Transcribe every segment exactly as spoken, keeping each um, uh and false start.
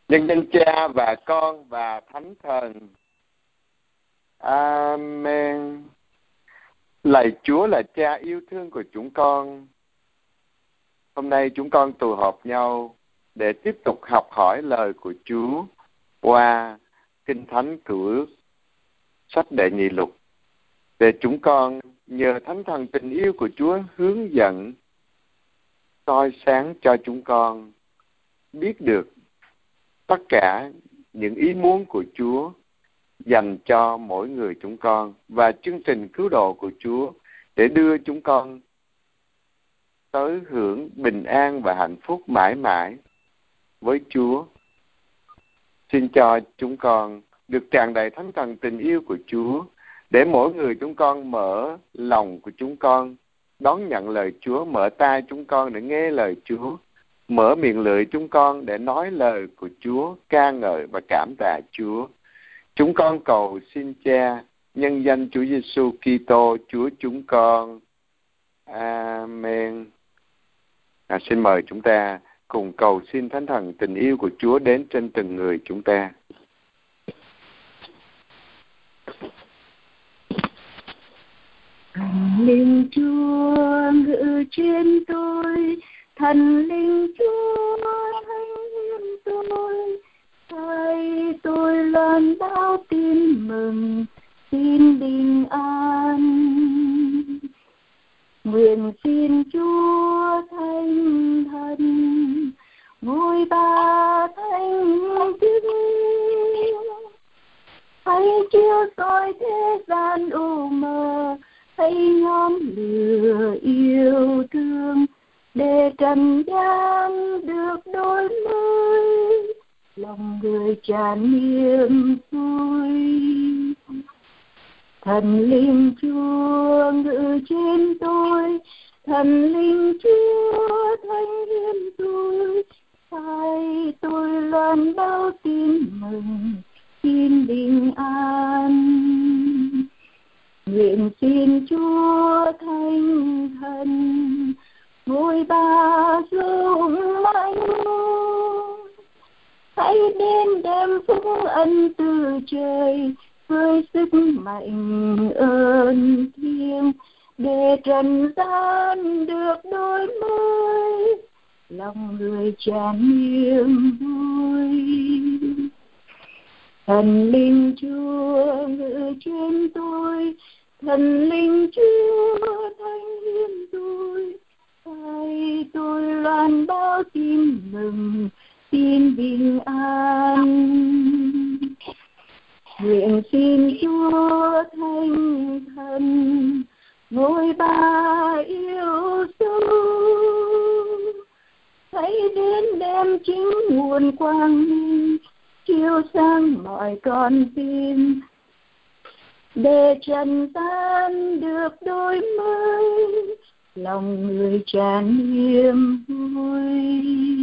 Nhân danh Cha và Con và Thánh Thần. Amen. Lạy Chúa là Cha yêu thương của chúng con. Hôm nay chúng con tụ họp nhau để tiếp tục học hỏi lời của Chúa qua Kinh Thánh Cựu Ước, sách Đệ Nhị Lục, để chúng con nhờ Thánh Thần tình yêu của Chúa hướng dẫn, soi sáng cho chúng con biết được tất cả những ý muốn của Chúa dành cho mỗi người chúng con và chương trình cứu độ của Chúa để đưa chúng con tới hưởng bình an và hạnh phúc mãi mãi với Chúa. Xin cho chúng con được tràn đầy Thánh Thần tình yêu của Chúa, để mỗi người chúng con mở lòng của chúng con đón nhận lời Chúa, mở tai chúng con để nghe lời Chúa, mở miệng lưỡi chúng con để nói lời của Chúa, ca ngợi và cảm tạ Chúa. Chúng con cầu xin Cha, nhân danh Chúa Giêsu Kitô, Chúa chúng con. Amen. À, xin mời chúng ta cùng cầu xin Thánh Thần tình yêu của Chúa đến trên từng người chúng ta. Thần linh Chúa ngự trên tôi, thần linh Chúa thánh hiến tôi, thay tôi loan báo tin mừng, tin bình an. Nguyện xin Chúa thánh thần, ngôi Ba thánh thiên, hãy chiếu soi thế gian u mờ, hãy nhóm lửa yêu thương, để trần gian được đổi mới, lòng người tràn niềm vui. Thần linh Chúa ngự trên tôi, thần linh Chúa thánh hiến tôi, thay tôi loan báo tin mừng, tin bình an. Nguyện xin Chúa thánh thần, ngôi Ba dũng mãnh, hãy đến đem phúc ân từ trời, với sức mạnh ơn thiêng, để trần gian được đổi mới, lòng người tràn niềm vui. Thần linh Chúa ngự trên tôi, thần linh Chúa thánh hiến tôi, thay tôi loan báo tin mừng, tin bình an. Nguyện xin Chúa thánh thần, ngôi Ba yêu dấu, hãy đến đem chính nguồn quang minh, chiếu sáng mọi con tim, để trần gian được đổi mới, lòng người tràn niềm vui.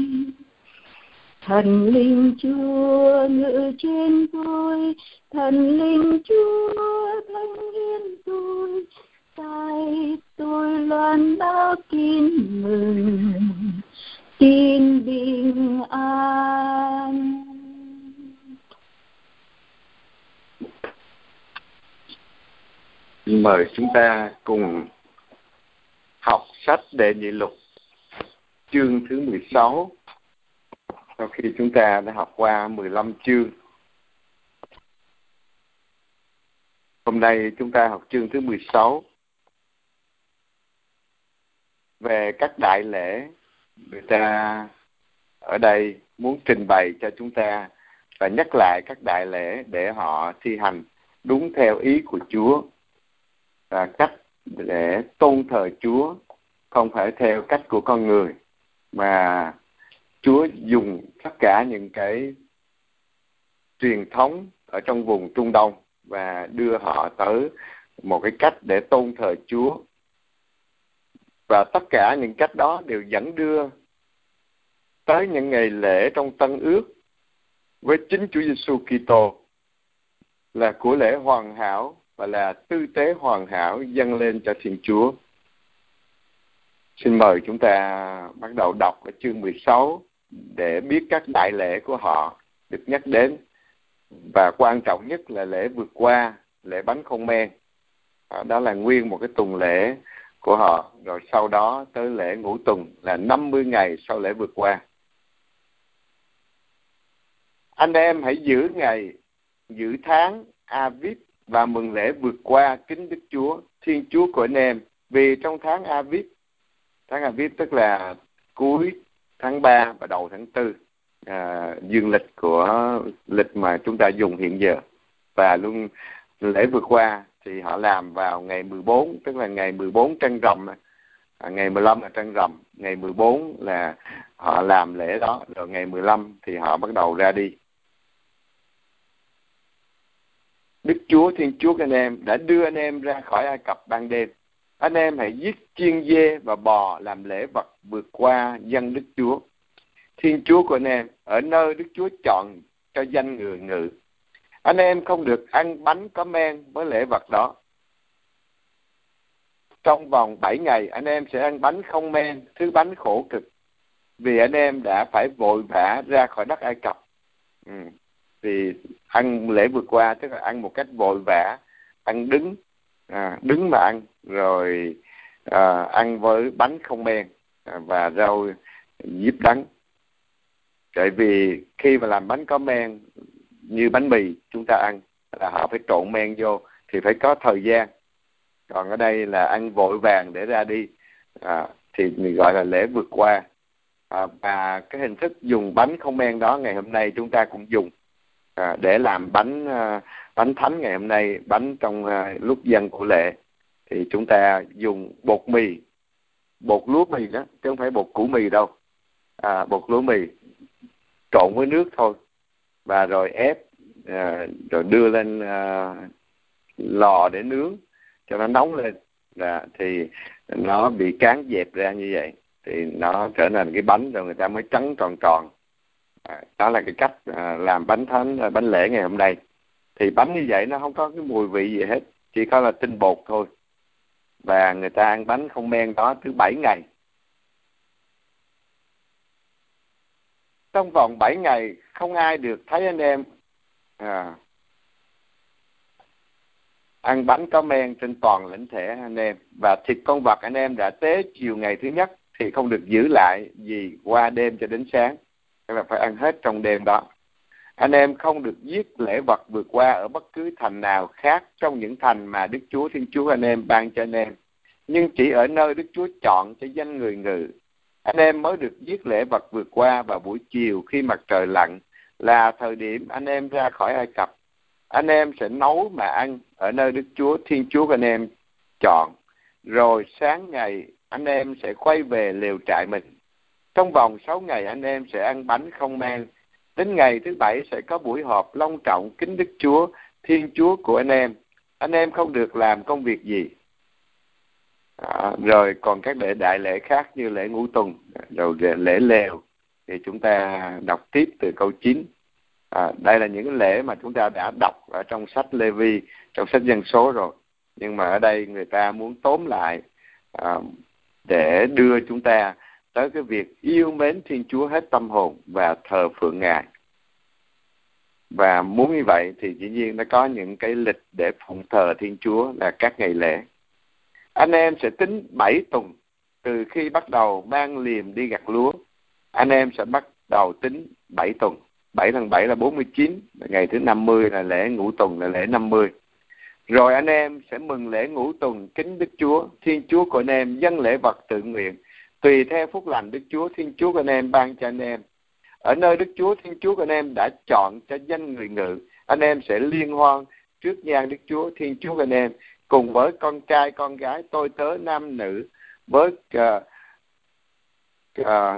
Thần linh Chúa ngự trên tôi, thần linh Chúa thánh hiến tôi, tay tôi loan báo tin mừng, tin bình an. Mời chúng ta cùng học sách Đệ Nhị Lục, chương thứ mười sáu. Sau khi chúng ta đã học qua mười lăm chương, hôm nay chúng ta học chương thứ mười sáu về các đại lễ. Người ta ở đây muốn trình bày cho chúng ta và nhắc lại các đại lễ để họ thi hành đúng theo ý của Chúa, và cách để tôn thờ Chúa không phải theo cách của con người, mà Chúa dùng tất cả những cái truyền thống ở trong vùng Trung Đông và đưa họ tới một cái cách để tôn thờ Chúa. Và tất cả những cách đó đều dẫn đưa tới những ngày lễ trong Tân Ước với chính Chúa Giêsu Kitô, là của lễ hoàn hảo và là tư tế hoàn hảo dâng lên cho Thiên Chúa. Xin mời chúng ta bắt đầu đọc ở chương mười sáu để biết các đại lễ của họ được nhắc đến, và quan trọng nhất là lễ vượt qua, lễ bánh không men. À, đó là nguyên một cái tuần lễ của họ. Rồi sau đó tới lễ ngũ tuần là năm mươi ngày sau lễ vượt qua. Anh em hãy giữ ngày, giữ tháng Aviv và mừng lễ vượt qua kính Đức Chúa, Thiên Chúa của anh em. Vì trong tháng Aviv, tháng Aviv tức là cuối tháng ba và đầu tháng tư, à, dương lịch của lịch mà chúng ta dùng hiện giờ. Và luôn lễ vượt qua thì họ làm vào ngày mười bốn, tức là ngày mười bốn trăng rằm, à, ngày mười lăm là trăng rằm, ngày mười bốn là họ làm lễ đó, rồi ngày mười lăm thì họ bắt đầu ra đi. Đức Chúa, Thiên Chúa của anh em đã đưa anh em ra khỏi Ai Cập ban đêm. Anh em hãy giết chiên dê và bò làm lễ vật vượt qua dân Đức Chúa, Thiên Chúa của anh em, ở nơi Đức Chúa chọn cho danh người ngự. Anh em không được ăn bánh có men với lễ vật đó. Trong vòng bảy ngày, anh em sẽ ăn bánh không men, thứ bánh khổ cực, vì anh em đã phải vội vã ra khỏi đất Ai Cập. Ừ. Vì ăn lễ vượt qua tức là ăn một cách vội vã, ăn đứng, à, đứng mà ăn, rồi à, ăn với bánh không men à, và rau diếp đắng. Tại vì khi mà làm bánh có men như bánh mì chúng ta ăn là họ phải trộn men vô thì phải có thời gian. Còn ở đây là ăn vội vàng để ra đi, à, thì mình gọi là lễ vượt qua. À, và cái hình thức dùng bánh không men đó ngày hôm nay chúng ta cũng dùng à, để làm bánh à, bánh thánh ngày hôm nay, bánh trong à, lúc dân của lễ thì chúng ta dùng bột mì, bột lúa mì đó, chứ không phải bột củ mì đâu, à, bột lúa mì trộn với nước thôi, và rồi ép à, rồi đưa lên à, lò để nướng cho nó nóng lên, à, thì nó bị cán dẹp ra như vậy thì nó trở thành cái bánh, rồi người ta mới trắng tròn tròn. À, đó là cái cách à, làm bánh thánh, bánh lễ ngày hôm nay. Thì bánh như vậy nó không có cái mùi vị gì hết, chỉ có là tinh bột thôi. Và người ta ăn bánh không men đó thứ bảy ngày. Trong vòng bảy ngày không ai được thấy anh em à, ăn bánh có men trên toàn lãnh thể anh em. Và thịt con vật anh em đã tế chiều ngày thứ nhất thì không được giữ lại gì qua đêm cho đến sáng, tức là phải ăn hết trong đêm đó. Anh em không được giết lễ vật vượt qua ở bất cứ thành nào khác trong những thành mà Đức Chúa Thiên Chúa anh em ban cho anh em, nhưng chỉ ở nơi Đức Chúa chọn cho danh người ngự. Anh em mới được giết lễ vật vượt qua vào buổi chiều khi mặt trời lặn, là thời điểm anh em ra khỏi Ai Cập. Anh em sẽ nấu mà ăn ở nơi Đức Chúa Thiên Chúa anh em chọn, rồi sáng ngày anh em sẽ quay về lều trại mình. Trong vòng sáu ngày anh em sẽ ăn bánh không men. Đến ngày thứ bảy sẽ có buổi họp long trọng kính Đức Chúa Thiên Chúa của anh em. Anh em không được làm công việc gì. À, rồi còn các lễ đại lễ khác như lễ ngũ tuần, rồi lễ lều thì chúng ta đọc tiếp từ câu chín. À, đây là những lễ mà chúng ta đã đọc ở trong sách Lê-vi, trong sách Dân số rồi. Nhưng mà ở đây người ta muốn tóm lại à, để đưa chúng ta tới cái việc yêu mến Thiên Chúa hết tâm hồn và thờ phượng Ngài. Và muốn như vậy thì dĩ nhiên nó có những cái lịch để phụng thờ Thiên Chúa là các ngày lễ. Anh em sẽ tính bảy tuần từ khi bắt đầu mang liềm đi gặt lúa. Anh em sẽ bắt đầu tính bảy tuần. bảy lần bảy là bốn mươi chín, ngày thứ năm mươi là lễ ngũ tuần, là lễ năm mươi. Rồi anh em sẽ mừng lễ ngũ tuần kính Đức Chúa Thiên Chúa của anh em, dâng lễ vật tự nguyện tùy theo phúc lành Đức Chúa Thiên Chúa của anh em ban cho anh em. Ở nơi Đức Chúa Thiên Chúa của anh em đã chọn cho danh người ngự, anh em sẽ liên hoan trước nhan Đức Chúa Thiên Chúa của anh em, cùng với con trai con gái tôi tớ nam nữ, với uh, uh,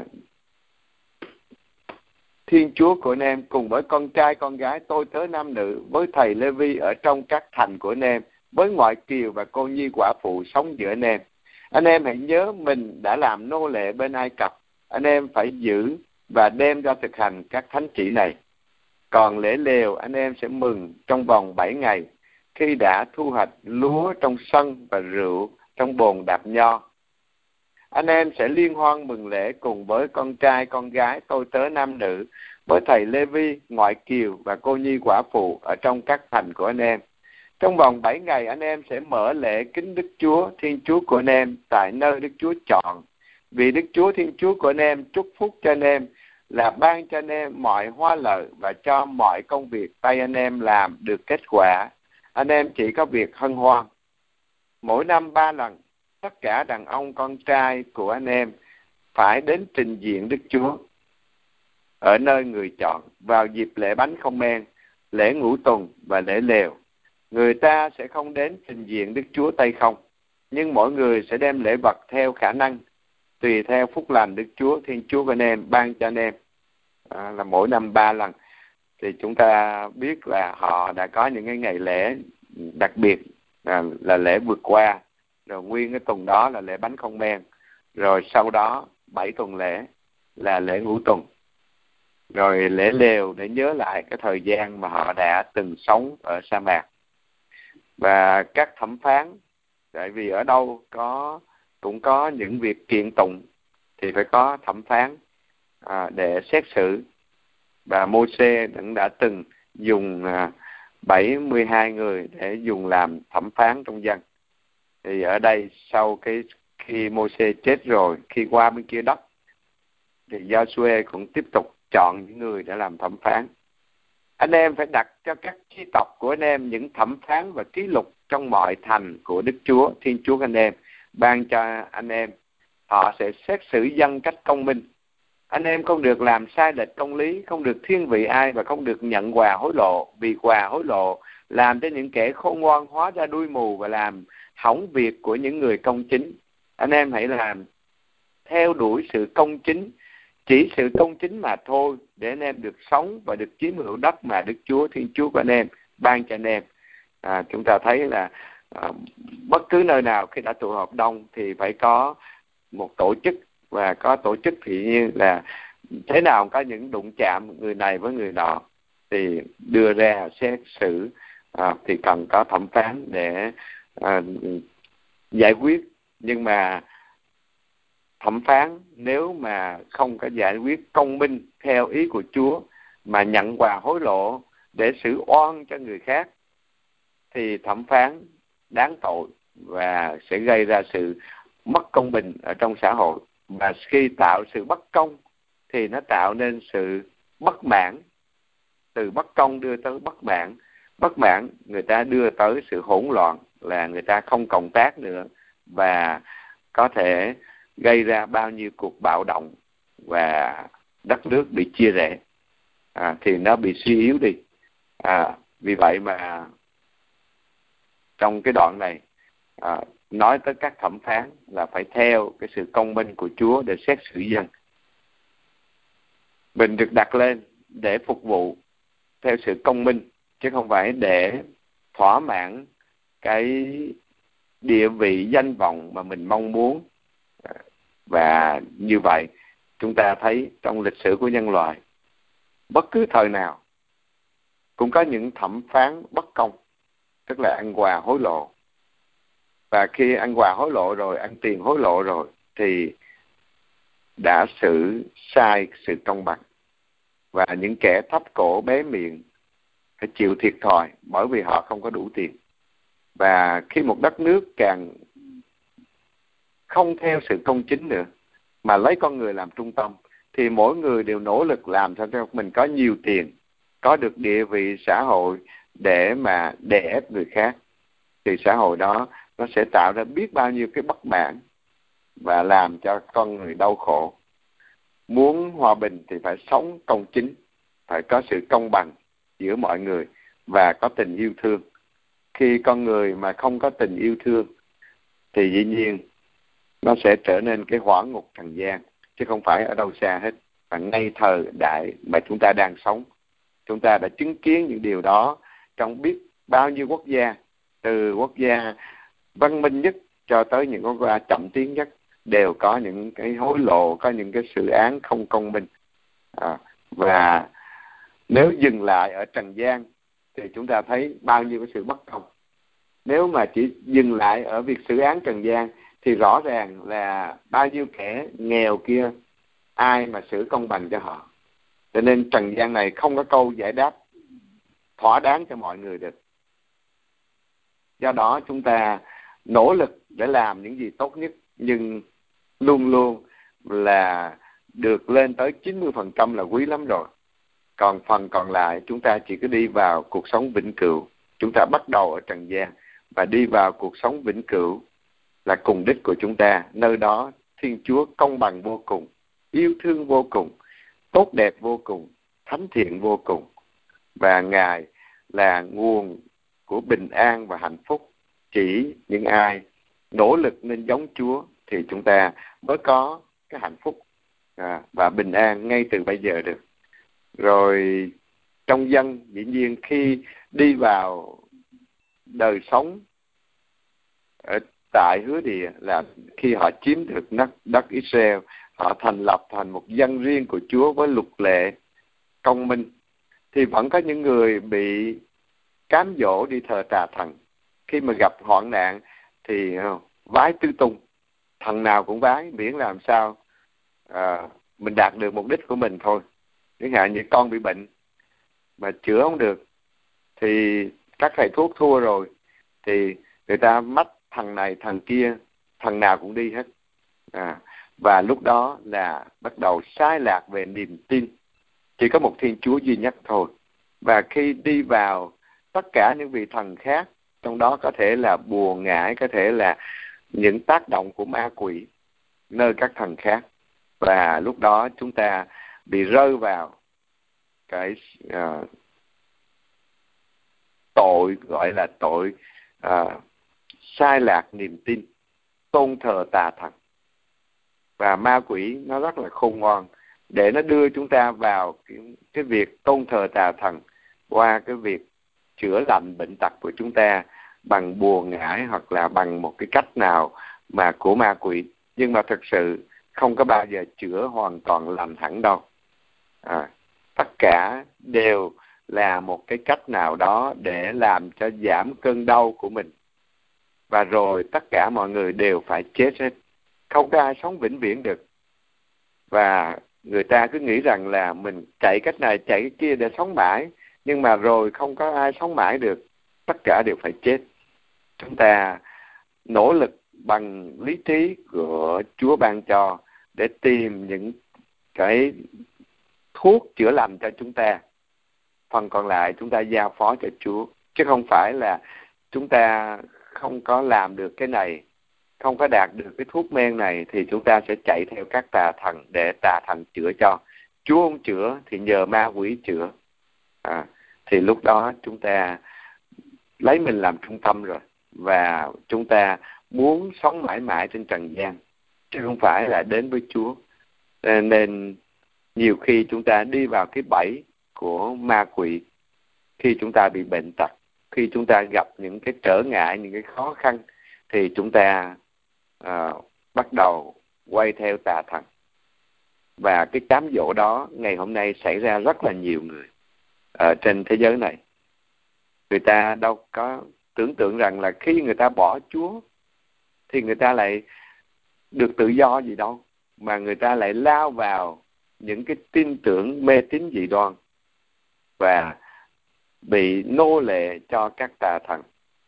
Thiên Chúa của anh em, cùng với con trai con gái tôi tớ nam nữ, với thầy Lê-vi ở trong các thành của anh em, với ngoại kiều và cô nhi quả phụ sống giữa anh em. Anh em hãy nhớ mình đã làm nô lệ bên Ai Cập. Anh em phải giữ và đem ra thực hành các thánh chỉ này. Còn lễ lều anh em sẽ mừng trong vòng bảy ngày, khi đã thu hoạch lúa trong sân và rượu trong bồn đạp nho. Anh em sẽ liên hoan mừng lễ cùng với con trai con gái tôi tớ nam nữ, với thầy Lê Vi, ngoại kiều và cô nhi quả phụ ở trong các thành của anh em. Trong vòng bảy ngày, anh em sẽ mở lễ kính Đức Chúa, Thiên Chúa của anh em tại nơi Đức Chúa chọn. Vì Đức Chúa Thiên Chúa của anh em chúc phúc cho anh em là ban cho anh em mọi hoa lợi và cho mọi công việc tay anh em làm được kết quả. Anh em chỉ có việc hân hoan. Mỗi năm ba lần, tất cả đàn ông con trai của anh em phải đến trình diện Đức Chúa ở nơi người chọn vào dịp lễ bánh không men, lễ ngũ tuần và lễ lều. Người ta sẽ không đến trình diện Đức Chúa tay không, nhưng mỗi người sẽ đem lễ vật theo khả năng, tùy theo phúc lành Đức Chúa Thiên Chúa của anh em ban cho anh em. À, là mỗi năm ba lần. Thì chúng ta biết là họ đã có những cái ngày lễ đặc biệt, à, là lễ vượt qua, rồi nguyên cái tuần đó là lễ bánh không men, rồi sau đó bảy tuần lễ là lễ ngũ tuần, rồi lễ lều để nhớ lại cái thời gian mà họ đã từng sống ở sa mạc. Và các thẩm phán, tại vì ở đâu có cũng có những việc kiện tụng thì phải có thẩm phán à, để xét xử. Và Mô-xê cũng đã từng dùng à, bảy mươi hai người để dùng làm thẩm phán trong dân. Thì ở đây sau cái khi Mô-xê chết rồi, khi qua bên kia đất, thì Giô-suê cũng tiếp tục chọn những người để làm thẩm phán. Anh em phải đặt cho các chi tộc của anh em những thẩm phán và ký lục trong mọi thành của Đức Chúa, Thiên Chúa anh em, ban cho anh em. Họ sẽ xét xử dân cách công minh. Anh em không được làm sai lệch công lý, không được thiên vị ai và không được nhận quà hối lộ, vì quà hối lộ làm cho những kẻ khôn ngoan hóa ra đuôi mù và làm hỏng việc của những người công chính. Anh em hãy làm theo đuổi sự công chính, chỉ sự công chính mà thôi, để anh em được sống và được chiếm hữu đất mà Đức Chúa Thiên Chúa của anh em ban cho anh em. À, chúng ta thấy là à, bất cứ nơi nào khi đã tụ họp đông thì phải có một tổ chức, và có tổ chức thì như là thế nào có những đụng chạm người này với người nọ thì đưa ra xét xử, à, thì cần có thẩm phán để à, giải quyết. Nhưng mà thẩm phán nếu mà không có giải quyết công minh theo ý của Chúa, mà nhận quà hối lộ để xử oan cho người khác, thì thẩm phán đáng tội và sẽ gây ra sự mất công bình ở trong xã hội. Và khi tạo sự bất công thì nó tạo nên sự bất mãn, từ bất công đưa tới bất mãn, bất mãn người ta đưa tới sự hỗn loạn, là người ta không cộng tác nữa, và có thể gây ra bao nhiêu cuộc bạo động và đất nước bị chia rẽ, à, thì nó bị suy yếu đi. À, vì vậy mà trong cái đoạn này à, nói tới các thẩm phán là phải theo cái sự công minh của Chúa để xét xử dân. Mình được đặt lên để phục vụ theo sự công minh, chứ không phải để thỏa mãn cái địa vị danh vọng mà mình mong muốn. Và như vậy chúng ta thấy trong lịch sử của nhân loại, bất cứ thời nào cũng có những thẩm phán bất công, tức là ăn quà hối lộ. Và khi ăn quà hối lộ rồi, ăn tiền hối lộ rồi, thì đã xử sai sự công bằng. Và những kẻ thấp cổ bé miệng phải chịu thiệt thòi bởi vì họ không có đủ tiền. Và khi một đất nước càng không theo sự công chính nữa, mà lấy con người làm trung tâm, thì mỗi người đều nỗ lực làm sao cho mình có nhiều tiền, có được địa vị xã hội để mà đè ép người khác, thì xã hội đó nó sẽ tạo ra biết bao nhiêu cái bất mãn và làm cho con người đau khổ. Muốn hòa bình thì phải sống công chính, phải có sự công bằng giữa mọi người và có tình yêu thương. Khi con người mà không có tình yêu thương thì dĩ nhiên nó sẽ trở nên cái hỏa ngục trần gian, chứ không phải ở đâu xa hết. Và ngay thời đại mà chúng ta đang sống, chúng ta đã chứng kiến những điều đó trong biết bao nhiêu quốc gia, từ quốc gia văn minh nhất cho tới những quốc gia chậm tiến nhất, đều có những cái hối lộ, có những cái xử án không công minh. À, và nếu dừng lại ở trần gian thì chúng ta thấy bao nhiêu cái sự bất công. Nếu mà chỉ dừng lại ở việc xử án trần gian thì rõ ràng là bao nhiêu kẻ nghèo kia, ai mà xử công bằng cho họ. Cho nên trần gian này không có câu giải đáp thỏa đáng cho mọi người được. Do đó chúng ta nỗ lực để làm những gì tốt nhất, nhưng luôn luôn là được lên tới chín mươi phần trăm là quý lắm rồi. Còn phần còn lại chúng ta chỉ có đi vào cuộc sống vĩnh cửu. Chúng ta bắt đầu ở trần gian và đi vào cuộc sống vĩnh cửu là cùng đích của chúng ta. Nơi đó Thiên Chúa công bằng vô cùng, yêu thương vô cùng, tốt đẹp vô cùng, thánh thiện vô cùng. Và Ngài là nguồn của bình an và hạnh phúc. Chỉ những ai nỗ lực nên giống Chúa thì chúng ta mới có cái hạnh phúc à, và bình an ngay từ bây giờ được. Rồi trong dân dĩ nhiên khi đi vào đời sống ở tại hứa địa là khi họ chiếm được đất, đất Israel, họ thành lập thành một dân riêng của Chúa với luật lệ công minh, thì vẫn có những người bị cám dỗ đi thờ tà thần. Khi mà gặp hoạn nạn thì vái tứ tung, thần nào cũng vái, miễn làm sao à, mình đạt được mục đích của mình thôi. Chẳng hạn như con bị bệnh mà chữa không được thì các thầy thuốc thua rồi, thì người ta mách thằng này thằng kia, thằng nào cũng đi hết à, và lúc đó là bắt đầu sai lạc về niềm tin. Chỉ có một Thiên Chúa duy nhất thôi. Và khi đi vào tất cả những vị thần khác, trong đó có thể là bùa ngải, có thể là những tác động của ma quỷ nơi các thần khác, và lúc đó chúng ta bị rơi vào cái uh, tội gọi là tội uh, sai lạc niềm tin, tôn thờ tà thần. Và ma quỷ nó rất là khôn ngoan để nó đưa chúng ta vào cái, cái việc tôn thờ tà thần qua cái việc chữa lành bệnh tật của chúng ta bằng bùa ngải hoặc là bằng một cái cách nào mà của ma quỷ. Nhưng mà thực sự không có bao giờ chữa hoàn toàn lành hẳn đâu. À, tất cả đều là một cái cách nào đó để làm cho giảm cơn đau của mình. Và rồi tất cả mọi người đều phải chết hết. Không có ai sống vĩnh viễn được. Và người ta cứ nghĩ rằng là mình chạy cách này chạy cái kia để sống mãi, nhưng mà rồi không có ai sống mãi được. Tất cả đều phải chết. Chúng ta nỗ lực bằng lý trí của Chúa ban cho để tìm những cái thuốc chữa lành cho chúng ta. Phần còn lại chúng ta giao phó cho Chúa. Chứ không phải là chúng ta không có làm được cái này, không có đạt được cái thuốc men này thì chúng ta sẽ chạy theo các tà thần để tà thần chữa cho. Chúa không chữa thì nhờ ma quỷ chữa. À, thì lúc đó chúng ta lấy mình làm trung tâm rồi. Và chúng ta muốn sống mãi mãi trên trần gian, chứ không phải là đến với Chúa. Nên nhiều khi chúng ta đi vào cái bẫy của ma quỷ. Khi chúng ta bị bệnh tật, khi chúng ta gặp những cái trở ngại, những cái khó khăn, thì chúng ta à, bắt đầu quay theo tà thần. Và cái cám dỗ đó ngày hôm nay xảy ra rất là nhiều người ở trên thế giới này. Người ta đâu có tưởng tượng rằng là khi người ta bỏ Chúa thì người ta lại được tự do gì đâu, mà người ta lại lao vào những cái tin tưởng mê tín dị đoan và bị nô lệ cho các tà thần.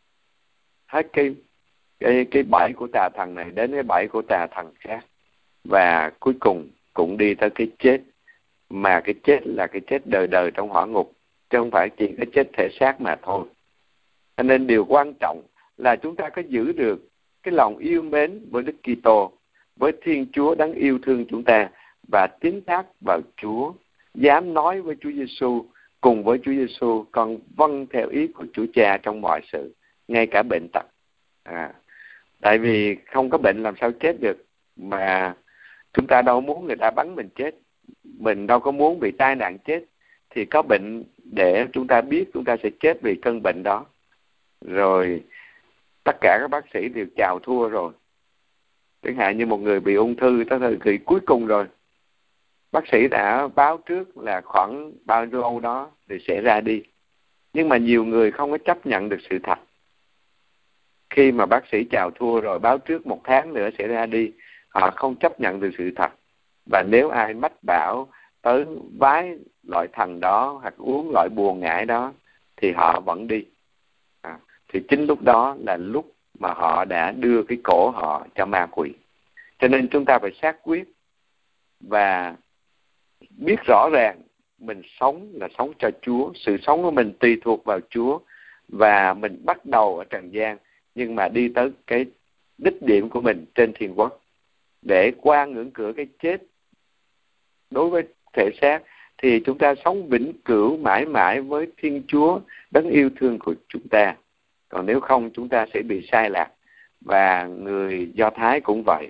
Hết cái cái cái bẫy của tà thần này đến cái bẫy của tà thần khác, và cuối cùng cũng đi tới cái chết, mà cái chết là cái chết đời đời trong hỏa ngục, chứ không phải chỉ cái chết thể xác mà thôi. Cho nên điều quan trọng là chúng ta có giữ được cái lòng yêu mến với Đức Kitô, với Thiên Chúa đáng yêu thương chúng ta, và tín thác vào Chúa, dám nói với Chúa Giêsu, cùng với Chúa Giêsu, con vâng theo ý của Chúa Cha trong mọi sự, ngay cả bệnh tật. À, tại vì không có bệnh làm sao chết được, mà chúng ta đâu muốn người ta bắn mình chết, mình đâu có muốn bị tai nạn chết, thì có bệnh để chúng ta biết chúng ta sẽ chết vì cơn bệnh đó. Rồi tất cả các bác sĩ đều chào thua rồi. Chẳng hạn như một người bị ung thư tới thời kỳ cuối cùng rồi, bác sĩ đã báo trước là khoảng bao nhiêu lâu đó thì sẽ ra đi. Nhưng mà nhiều người không có chấp nhận được sự thật. Khi mà bác sĩ chào thua rồi, báo trước một tháng nữa sẽ ra đi, họ không chấp nhận được sự thật. Và nếu ai mách bảo tới vái loại thần đó hoặc uống loại bùa ngải đó thì họ vẫn đi. À, thì chính lúc đó là lúc mà họ đã đưa cái cổ họ cho ma quỷ. Cho nên chúng ta phải xác quyết và biết rõ ràng mình sống là sống cho Chúa, sự sống của mình tùy thuộc vào Chúa, và mình bắt đầu ở trần gian nhưng mà đi tới cái đích điểm của mình trên thiên quốc để qua ngưỡng cửa cái chết đối với thể xác, thì chúng ta sống vĩnh cửu mãi mãi với Thiên Chúa đấng yêu thương của chúng ta. Còn nếu không chúng ta sẽ bị sai lạc. Và người Do Thái cũng vậy,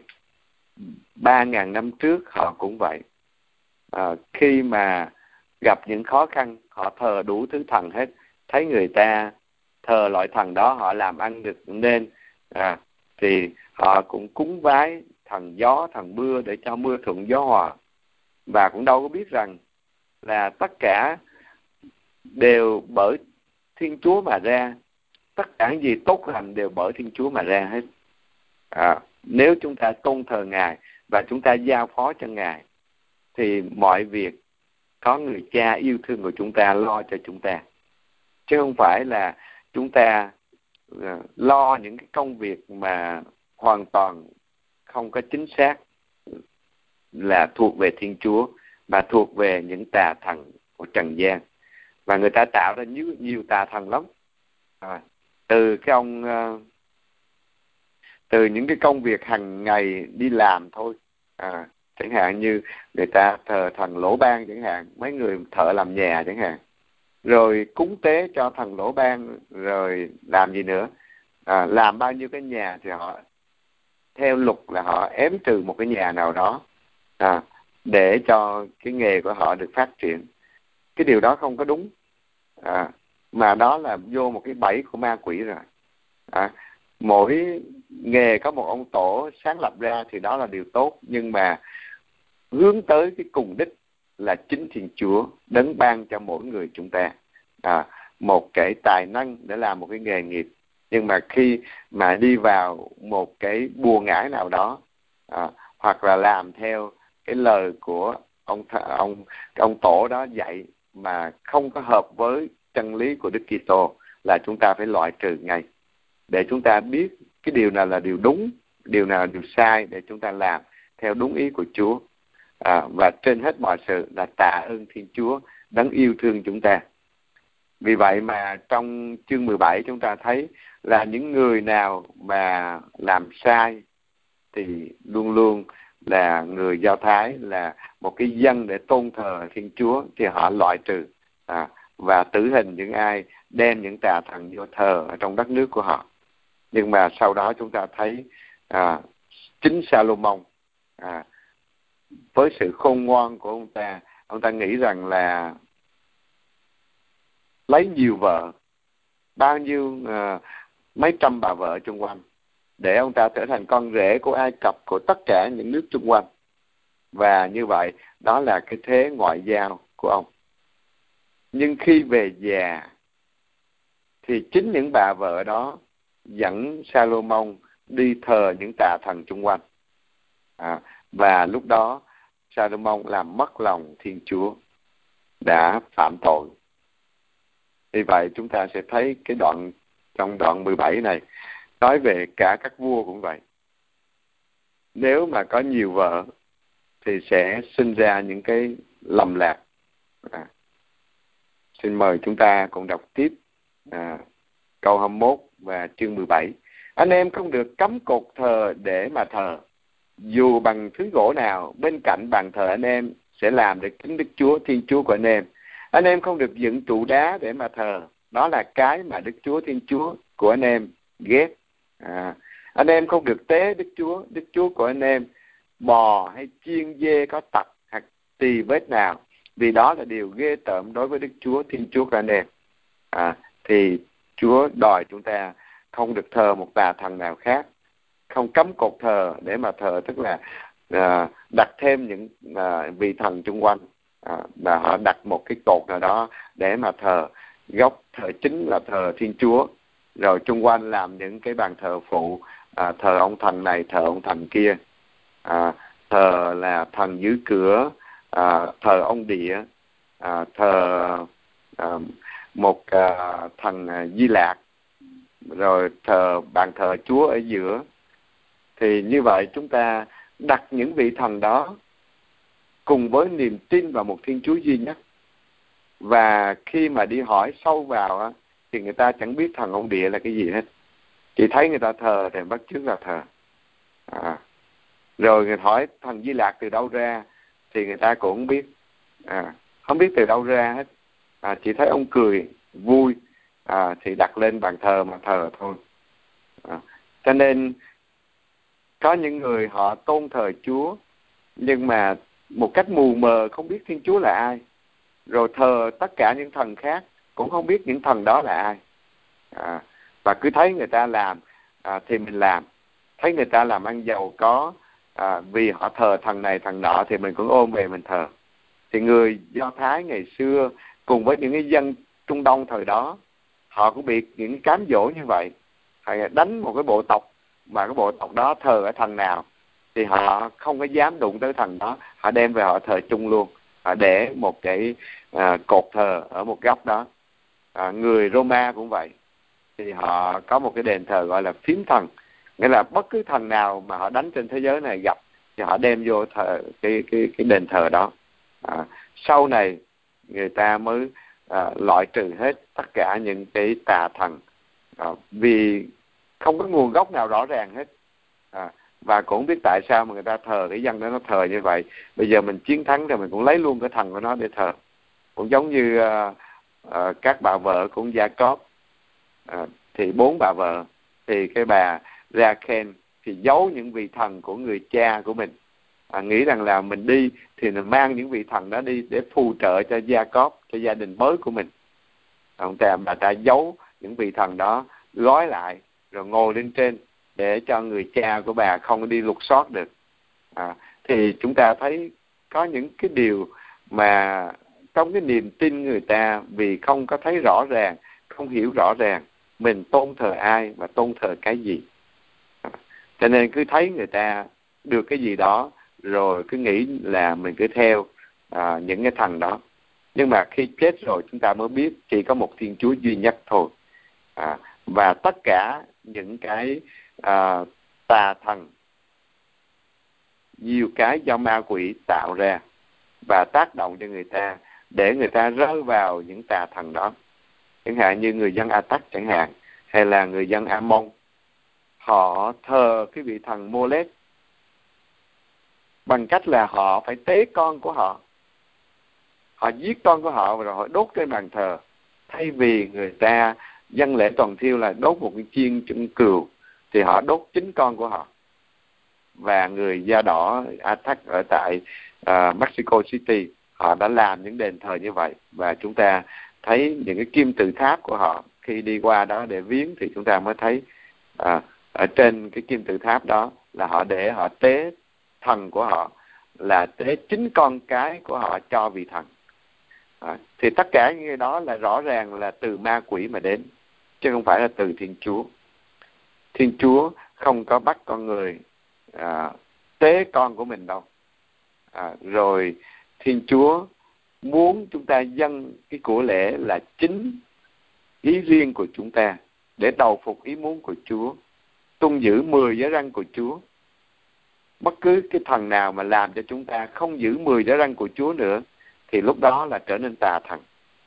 ba ngàn năm trước họ cũng vậy. À, khi mà gặp những khó khăn, họ thờ đủ thứ thần hết, thấy người ta thờ loại thần đó họ làm ăn được nên, à, thì họ cũng cúng vái thần gió, thần mưa để cho mưa thuận gió hòa, và cũng đâu có biết rằng là tất cả đều bởi Thiên Chúa mà ra, tất cả những gì tốt lành đều bởi Thiên Chúa mà ra hết. À, nếu chúng ta tôn thờ Ngài và chúng ta giao phó cho Ngài thì mọi việc có người cha yêu thương của chúng ta lo cho chúng ta, chứ không phải là chúng ta uh, lo những cái công việc mà hoàn toàn không có chính xác là thuộc về Thiên Chúa, mà thuộc về những tà thần của trần gian. Và người ta tạo ra nhiều, nhiều tà thần lắm. À, từ cái ông uh, từ những cái công việc hàng ngày đi làm thôi. À, chẳng hạn như người ta thờ thần Lỗ Ban chẳng hạn, mấy người thợ làm nhà chẳng hạn, rồi cúng tế cho thần Lỗ Ban, rồi làm gì nữa, à, làm bao nhiêu cái nhà thì họ theo luật là họ ém trừ một cái nhà nào đó, à, để cho cái nghề của họ được phát triển. Cái điều đó không có đúng, à, mà đó là vô một cái bẫy của ma quỷ rồi. À, mỗi nghề có một ông tổ sáng lập ra thì đó là điều tốt, nhưng mà hướng tới cái cùng đích là chính Thiên Chúa đấng ban cho mỗi người chúng ta à, một cái tài năng để làm một cái nghề nghiệp. Nhưng mà khi mà đi vào một cái bùa ngải nào đó, à, hoặc là làm theo cái lời của ông ông ông tổ đó dạy mà không có hợp với chân lý của Đức Kitô, là chúng ta phải loại trừ ngay, để chúng ta biết cái điều nào là điều đúng, điều nào là điều sai, để chúng ta làm theo đúng ý của Chúa. À, và trên hết mọi sự là tạ ơn Thiên Chúa đấng yêu thương chúng ta. Vì vậy mà trong chương mười bảy chúng ta thấy là những người nào mà làm sai thì luôn luôn là người Do Thái, là một cái dân để tôn thờ Thiên Chúa, thì họ loại trừ à, và tử hình những ai đem những tà thần vô thờ ở trong đất nước của họ. Nhưng mà sau đó chúng ta thấy à, chính Salomon à, với sự khôn ngoan của ông ta, ông ta nghĩ rằng là lấy nhiều vợ, bao nhiêu uh, mấy trăm bà vợ xung quanh, để ông ta trở thành con rể của Ai Cập, của tất cả những nước xung quanh. Và như vậy, đó là cái thế ngoại giao của ông. Nhưng khi về già thì chính những bà vợ đó dẫn Salomon đi thờ những tà thần xung quanh. À, và lúc đó Salomon làm mất lòng Thiên Chúa, đã phạm tội. Vì vậy chúng ta sẽ thấy cái đoạn trong đoạn mười bảy này nói về cả các vua cũng vậy. Nếu mà có nhiều vợ thì sẽ sinh ra những cái lầm lạc. À, xin mời chúng ta cùng đọc tiếp à, câu hai mươi mốt và chương mười bảy. Anh em không được cắm cột thờ để mà thờ, dù bằng thứ gỗ nào bên cạnh bàn thờ anh em sẽ làm để kính Đức Chúa Thiên Chúa của anh em. Anh em không được dựng trụ đá để mà thờ, đó là cái mà Đức Chúa Thiên Chúa của anh em ghét. À, anh em không được tế Đức Chúa, Đức Chúa của anh em, bò hay chiên dê có tật hoặc tỳ vết nào, vì đó là điều ghê tởm đối với Đức Chúa Thiên Chúa của anh em. À, thì Chúa đòi chúng ta không được thờ một tà thần nào khác, không cấm cột thờ để mà thờ, tức là à, đặt thêm những à, vị thần xung quanh, à, và họ đặt một cái cột nào đó để mà thờ. Gốc thờ chính là thờ Thiên Chúa, rồi xung quanh làm những cái bàn thờ phụ, à, thờ ông thần này, thờ ông thần kia, à, thờ là thần giữ cửa, à, thờ ông địa, à, thờ à, một à, thần à, Di Lạc, rồi thờ bàn thờ Chúa ở giữa. Thì như vậy chúng ta đặt những vị thần đó cùng với niềm tin vào một Thiên Chúa duy nhất. Và khi mà đi hỏi sâu vào á, thì người ta chẳng biết thần ông địa là cái gì hết, chỉ thấy người ta thờ thì bắt chước là thờ. À. Rồi người hỏi thần Di Lạc từ đâu ra thì người ta cũng không biết, à, không biết từ đâu ra hết, à, chỉ thấy ông cười vui, à, thì đặt lên bàn thờ mà thờ thôi. À. Cho nên có những người họ tôn thờ Chúa nhưng mà một cách mù mờ, không biết Thiên Chúa là ai, rồi thờ tất cả những thần khác cũng không biết những thần đó là ai. À, và cứ thấy người ta làm à, thì mình làm, thấy người ta làm ăn giàu có à, vì họ thờ thần này thần nọ thì mình cũng ôm về mình thờ. Thì người Do Thái ngày xưa cùng với những cái dân Trung Đông thời đó, họ cũng bị những cám dỗ như vậy. Họ đánh một cái bộ tộc mà cái bộ tộc đó thờ ở thần nào thì họ không có dám đụng tới thần đó, họ đem về họ thờ chung luôn, họ để một cái à, cột thờ ở một góc đó. À, người Roma cũng vậy, thì họ có một cái đền thờ gọi là phím thần, nghĩa là bất cứ thần nào mà họ đánh trên thế giới này gặp thì họ đem vô thờ cái cái cái đền thờ đó. À, sau này người ta mới à, loại trừ hết tất cả những cái tà thần, à, vì không có nguồn gốc nào rõ ràng hết. À, và cũng biết tại sao mà người ta thờ cái dân đó nó thờ như vậy. Bây giờ mình chiến thắng rồi mình cũng lấy luôn cái thần của nó để thờ. Cũng giống như à, à, các bà vợ của Gia-cốp, à, thì bốn bà vợ, thì cái bà Ra-khen thì giấu những vị thần của người cha của mình, à, nghĩ rằng là mình đi thì mình mang những vị thần đó đi để phù trợ cho Gia-cốp, cho gia đình mới của mình. Ông ta bà ta giấu những vị thần đó, gói lại rồi ngồi lên trên để cho người cha của bà không đi lục soát được. À, thì chúng ta thấy có những cái điều mà trong cái niềm tin người ta, vì không có thấy rõ ràng, không hiểu rõ ràng mình tôn thờ ai và tôn thờ cái gì, à, cho nên cứ thấy người ta được cái gì đó rồi cứ nghĩ là mình cứ theo à, những cái thần đó. Nhưng mà khi chết rồi chúng ta mới biết chỉ có một Thiên Chúa duy nhất thôi. À, và tất cả những cái à, tà thần, nhiều cái do ma quỷ tạo ra và tác động cho người ta để người ta rơi vào những tà thần đó. Chẳng hạn như người dân A-tắc chẳng hạn, hay là người dân A-môn, họ thờ cái vị thần Mô-lét bằng cách là họ phải tế con của họ, họ giết con của họ rồi họ đốt trên bàn thờ. Thay vì người ta dân lễ toàn thiêu là đốt một cái chiên trứng cừu, thì họ đốt chính con của họ. Và người da đỏ A-tắc ở tại uh, Mexico City, họ đã làm những đền thờ như vậy. Và chúng ta thấy những cái kim tự tháp của họ, khi đi qua đó để viếng thì chúng ta mới thấy à, ở trên cái kim tự tháp đó là họ để họ tế thần của họ, là tế chính con cái của họ cho vị thần. À, thì tất cả những cái đó là rõ ràng là từ ma quỷ mà đến, chứ không phải là từ Thiên Chúa. Thiên Chúa không có bắt con người à, tế con của mình đâu. À, rồi Thiên Chúa muốn chúng ta dâng cái của lễ là chính ý riêng của chúng ta, để đầu phục ý muốn của Chúa, tuân giữ mười giới răn của Chúa. Bất cứ cái thần nào mà làm cho chúng ta không giữ mười giới răn của Chúa nữa thì lúc đó là trở nên tà thần.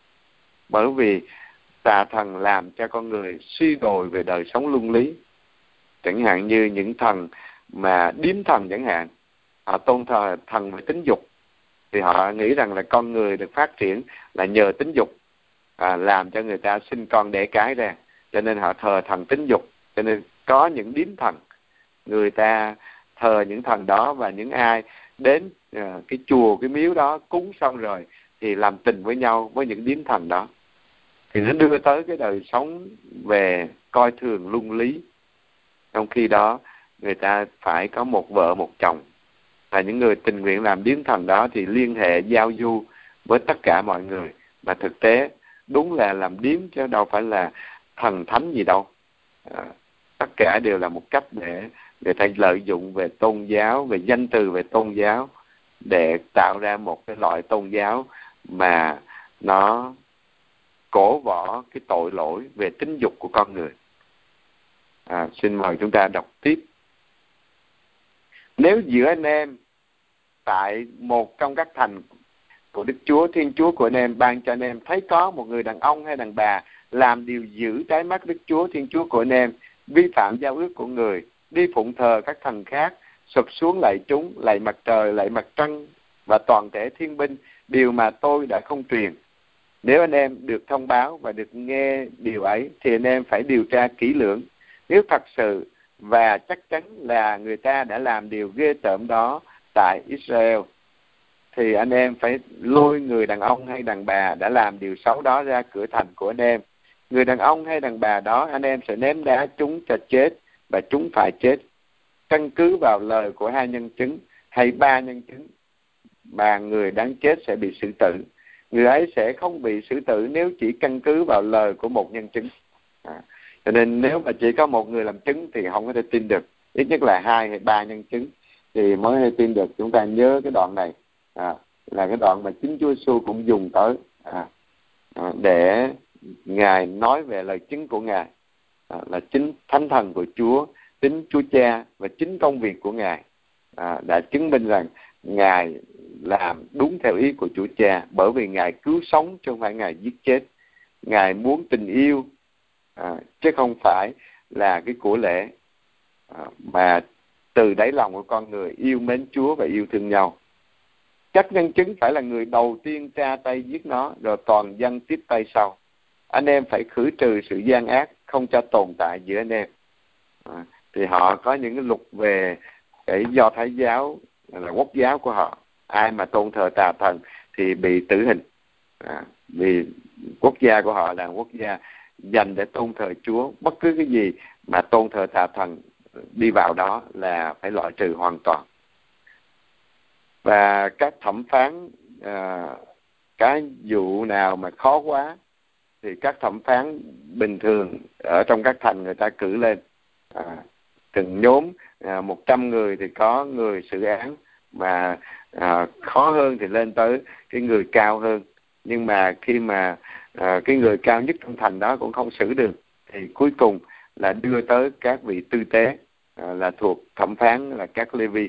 Bởi vì tà thần làm cho con người suy đồi về đời sống luân lý. Chẳng hạn như những thần mà điếm thần chẳng hạn, họ tôn thờ thần về tính dục, thì họ nghĩ rằng là con người được phát triển là nhờ tính dục, à, làm cho người ta sinh con đẻ cái ra, cho nên họ thờ thần tính dục. Cho nên có những điếm thần, người ta thờ những thần đó, và những ai đến à, cái chùa, cái miếu đó cúng xong rồi thì làm tình với nhau với những điếm thần đó, thì nó đưa tới cái đời sống về coi thường luân lý. Trong khi đó người ta phải có một vợ một chồng, và những người tình nguyện làm điếm thần đó thì liên hệ giao du với tất cả mọi người, mà thực tế đúng là làm điếm chứ đâu phải là thần thánh gì đâu. À, tất cả đều là một cách để người ta lợi dụng về tôn giáo, về danh từ về tôn giáo, để tạo ra một cái loại tôn giáo mà nó cổ võ cái tội lỗi về tính dục của con người. À, xin mời chúng ta đọc tiếp. Nếu giữa anh em tại một trong các thành của Đức Chúa, Thiên Chúa của anh em ban cho anh em thấy có một người đàn ông hay đàn bà làm điều dữ trái mắt Đức Chúa, Thiên Chúa của anh em, vi phạm giao ước của người, đi phụng thờ các thần khác, sụp xuống lạy chúng, lạy mặt trời, lạy mặt trăng và toàn thể thiên binh, điều mà tôi đã không truyền. Nếu anh em được thông báo và được nghe điều ấy thì anh em phải điều tra kỹ lưỡng. Nếu thật sự và chắc chắn là người ta đã làm điều ghê tởm đó tại Israel, thì anh em phải lôi người đàn ông hay đàn bà đã làm điều xấu đó ra cửa thành của anh em. Người đàn ông hay đàn bà đó anh em sẽ ném đá chúng cho chết, và chúng phải chết. Căn cứ vào lời của hai nhân chứng hay ba nhân chứng mà người đáng chết sẽ bị xử tử. Người ấy sẽ không bị xử tử nếu chỉ căn cứ vào lời của một nhân chứng. À, cho nên nếu mà chỉ có một người làm chứng thì không có thể tin được. Ít nhất là hai hay ba nhân chứng thì mới thể tin được. Chúng ta nhớ cái đoạn này à, là cái đoạn mà chính Chúa Giêsu cũng dùng tới à, à, để Ngài nói về lời chứng của Ngài, à, là chính Thánh Thần của Chúa, chính Chúa Cha và chính công việc của Ngài à, đã chứng minh rằng Ngài làm đúng theo ý của Chúa Cha, bởi vì Ngài cứu sống chứ không phải Ngài giết chết. Ngài muốn tình yêu à, chứ không phải là cái của lễ, à, mà từ đáy lòng của con người yêu mến Chúa và yêu thương nhau. Các nhân chứng phải là người đầu tiên tra tay giết nó, rồi toàn dân tiếp tay sau. Anh em phải khử trừ sự gian ác, không cho tồn tại giữa anh em. À, thì họ có những cái luật về cái Do Thái giáo, là quốc giáo của họ. Ai mà tôn thờ tà thần thì bị tử hình. À, vì quốc gia của họ là quốc gia dành để tôn thờ Chúa. Bất cứ cái gì mà tôn thờ tà thần đi vào đó là phải loại trừ hoàn toàn. Và các thẩm phán, à, cái vụ nào mà khó quá thì các thẩm phán bình thường ở trong các thành người ta cử lên, à, từng nhóm à, một trăm người thì có người xử án, mà à, khó hơn thì lên tới cái người cao hơn. Nhưng mà khi mà à, cái người cao nhất trong thành đó cũng không xử được thì cuối cùng là đưa tới các vị tư tế, à, là thuộc thẩm phán là các Lê-vi.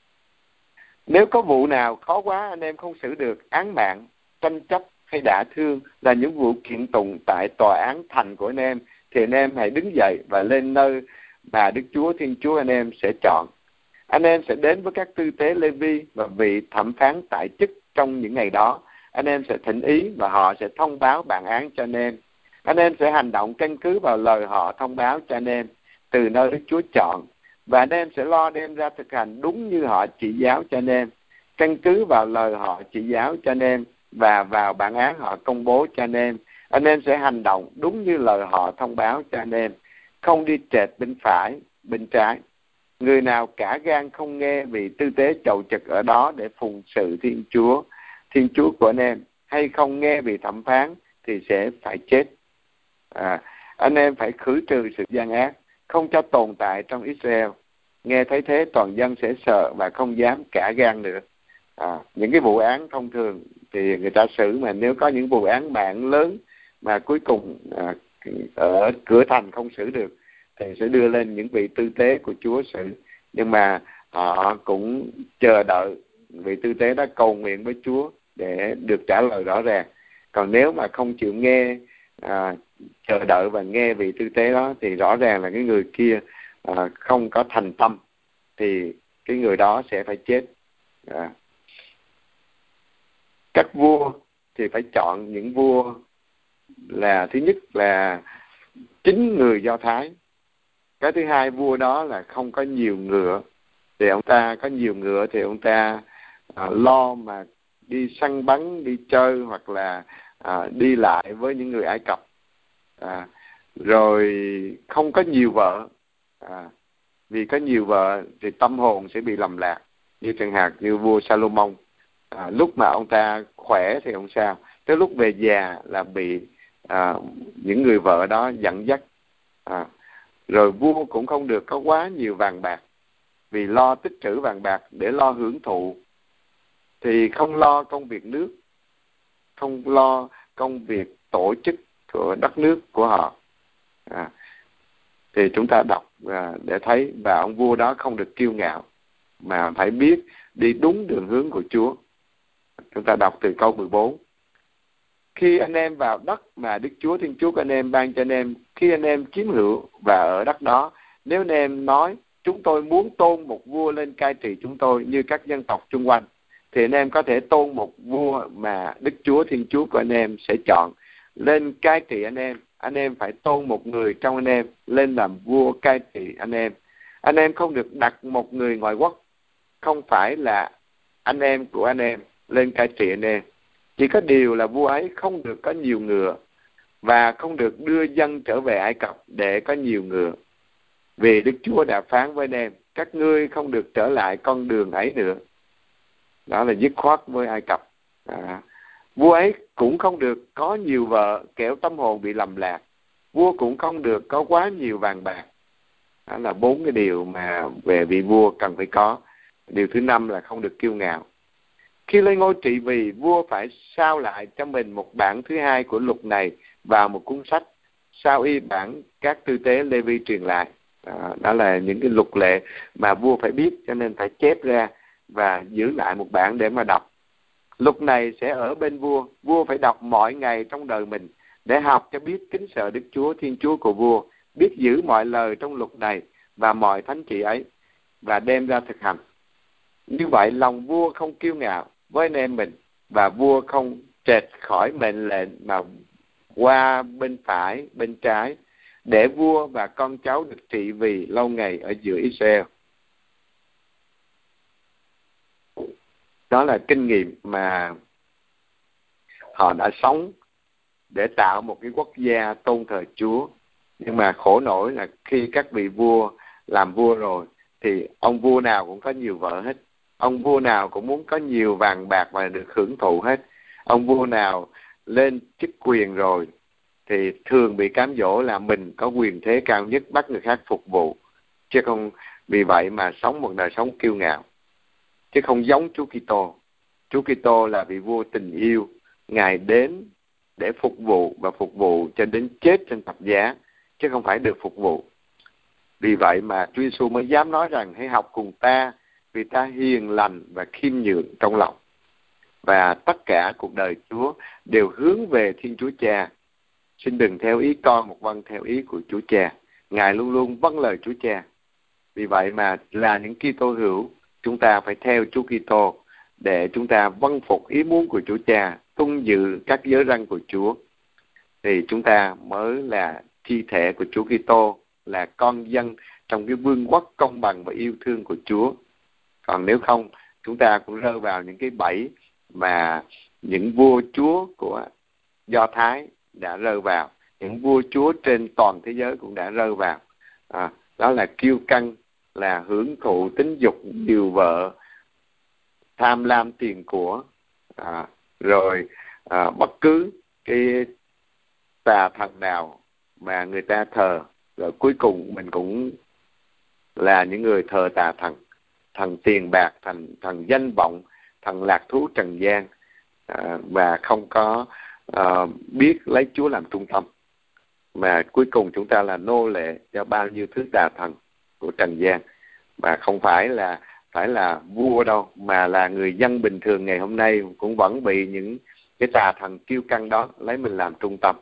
Nếu có vụ nào khó quá anh em không xử được, án mạng, tranh chấp hay đả thương là những vụ kiện tụng tại tòa án thành của anh em, thì anh em hãy đứng dậy và lên nơi mà Đức Chúa Thiên Chúa anh em sẽ chọn. Anh em sẽ đến với các tư tế Lê-vi và vị thẩm phán tại chức trong những ngày đó. Anh em sẽ thỉnh ý và họ sẽ thông báo bản án cho anh em. Anh em sẽ hành động căn cứ vào lời họ thông báo cho anh em từ nơi Đức Chúa chọn, và anh em sẽ lo đem ra thực hành đúng như họ chỉ giáo cho anh em, căn cứ vào lời họ chỉ giáo cho anh em và vào bản án họ công bố cho anh em. Anh em sẽ hành động đúng như lời họ thông báo cho anh em, không đi trệt bên phải, bên trái. Người nào cả gan không nghe vị tư tế chầu trực ở đó để phụng sự Thiên Chúa, Thiên Chúa của anh em, hay không nghe vị thẩm phán thì sẽ phải chết. À, anh em phải khử trừ sự gian ác, không cho tồn tại trong Israel. Nghe thấy thế toàn dân sẽ sợ và không dám cả gan nữa. À, những cái vụ án thông thường thì người ta xử, mà nếu có những vụ án mạng lớn mà cuối cùng à, ở cửa thành không xử được thì sẽ đưa lên những vị tư tế của Chúa xử. Nhưng mà họ cũng chờ đợi vị tư tế đó cầu nguyện với Chúa để được trả lời rõ ràng. Còn nếu mà không chịu nghe, à, chờ đợi và nghe vị tư tế đó, thì rõ ràng là cái người kia à, không có thành tâm, thì cái người đó sẽ phải chết. À. Các vua thì phải chọn những vua là thứ nhất là chính người Do Thái. Cái thứ hai, vua đó là không có nhiều ngựa. Thì ông ta có nhiều ngựa thì ông ta à, lo mà đi săn bắn, đi chơi, hoặc là à, đi lại với những người Ai Cập. À, rồi không có nhiều vợ. À, vì có nhiều vợ thì tâm hồn sẽ bị lầm lạc. Như chẳng hạn như vua Salomon, à, lúc mà ông ta khỏe thì không sao, tới lúc về già là bị à, những người vợ đó dẫn dắt. À, rồi vua cũng không được có quá nhiều vàng bạc, vì lo tích trữ vàng bạc để lo hưởng thụ thì không lo công việc nước, không lo công việc tổ chức của đất nước của họ. À, thì chúng ta đọc à, để thấy, và ông vua đó không được kiêu ngạo mà phải biết đi đúng đường hướng của Chúa. Chúng ta đọc từ câu mười bốn. Khi anh em vào đất mà Đức Chúa Thiên Chúa của anh em ban cho anh em, khi anh em chiếm hữu và ở đất đó, nếu anh em nói chúng tôi muốn tôn một vua lên cai trị chúng tôi như các dân tộc chung quanh, thì anh em có thể tôn một vua mà Đức Chúa Thiên Chúa của anh em sẽ chọn lên cai trị anh em. Anh em phải tôn một người trong anh em lên làm vua cai trị anh em. Anh em không được đặt một người ngoại quốc, không phải là anh em của anh em, lên cai trị anh em. Chỉ có điều là vua ấy không được có nhiều ngựa, và không được đưa dân trở về Ai Cập để có nhiều ngựa. Vì Đức Chúa đã phán với anh em, các ngươi không được trở lại con đường ấy nữa. Đó là dứt khoát với Ai Cập. À, vua ấy cũng không được có nhiều vợ, kẻo tâm hồn bị lầm lạc. Vua cũng không được có quá nhiều vàng bạc. Đó là bốn cái điều mà về vị vua cần phải có. Điều thứ năm là không được kiêu ngạo. Khi lên ngôi trị vì, vua phải sao lại cho mình một bản thứ hai của luật này vào một cuốn sách, sao y bản các tư tế Lê Vi truyền lại. Đó, đó là những cái luật lệ mà vua phải biết, cho nên phải chép ra và giữ lại một bản để mà đọc. Luật này sẽ ở bên vua, vua phải đọc mọi ngày trong đời mình để học cho biết kính sợ Đức Chúa Thiên Chúa của vua, biết giữ mọi lời trong luật này và mọi thánh chỉ ấy, và đem ra thực hành. Như vậy lòng vua không kiêu ngạo với anh em mình, và vua không trệch khỏi mệnh lệnh mà qua bên phải, bên trái, để vua và con cháu được trị vì lâu ngày ở giữa Israel. Đó là kinh nghiệm mà họ đã sống để tạo một cái quốc gia tôn thờ Chúa. Nhưng mà khổ nổi là khi các vị vua làm vua rồi, thì ông vua nào cũng có nhiều vợ hết. Ông vua nào cũng muốn có nhiều vàng bạc và được hưởng thụ hết. Ông vua nào lên chức quyền rồi thì thường bị cám dỗ là mình có quyền thế cao nhất, bắt người khác phục vụ, chứ không vì vậy mà sống một đời sống kiêu ngạo, chứ không giống Chúa Kitô. Chúa Kitô là vị vua tình yêu, Ngài đến để phục vụ và phục vụ cho đến chết trên thập giá, chứ không phải được phục vụ. Vì vậy mà Chúa Giêsu mới dám nói rằng hãy học cùng ta, vì ta hiền lành và khiêm nhường trong lòng. Và tất cả cuộc đời Chúa đều hướng về Thiên Chúa Cha. Xin đừng theo ý con một vâng theo ý của Chúa Cha. Ngài luôn luôn vâng lời Chúa Cha. Vì vậy mà là những Kitô hữu, chúng ta phải theo Chúa Kitô để chúng ta vâng phục ý muốn của Chúa Cha, tuân giữ các giới răn của Chúa, thì chúng ta mới là thi thể của Chúa Kitô, là con dân trong cái vương quốc công bằng và yêu thương của Chúa. Còn nếu không, chúng ta cũng rơi vào những cái bẫy mà những vua chúa của Do Thái đã rơi vào, những vua chúa trên toàn thế giới cũng đã rơi vào. À, đó là kiêu căng, là hưởng thụ tính dục, nhiều vợ, tham lam tiền của, à, rồi à, bất cứ cái tà thần nào mà người ta thờ, rồi cuối cùng mình cũng là những người thờ tà thần, thần tiền bạc, thần thần danh vọng, thần lạc thú trần gian, à, và không có à, biết lấy Chúa làm trung tâm, mà cuối cùng chúng ta là nô lệ cho bao nhiêu thứ tà thần của trần gian, mà không phải là phải là vua đâu, mà là người dân bình thường ngày hôm nay cũng vẫn bị những cái tà thần kiêu căng đó lấy mình làm trung tâm.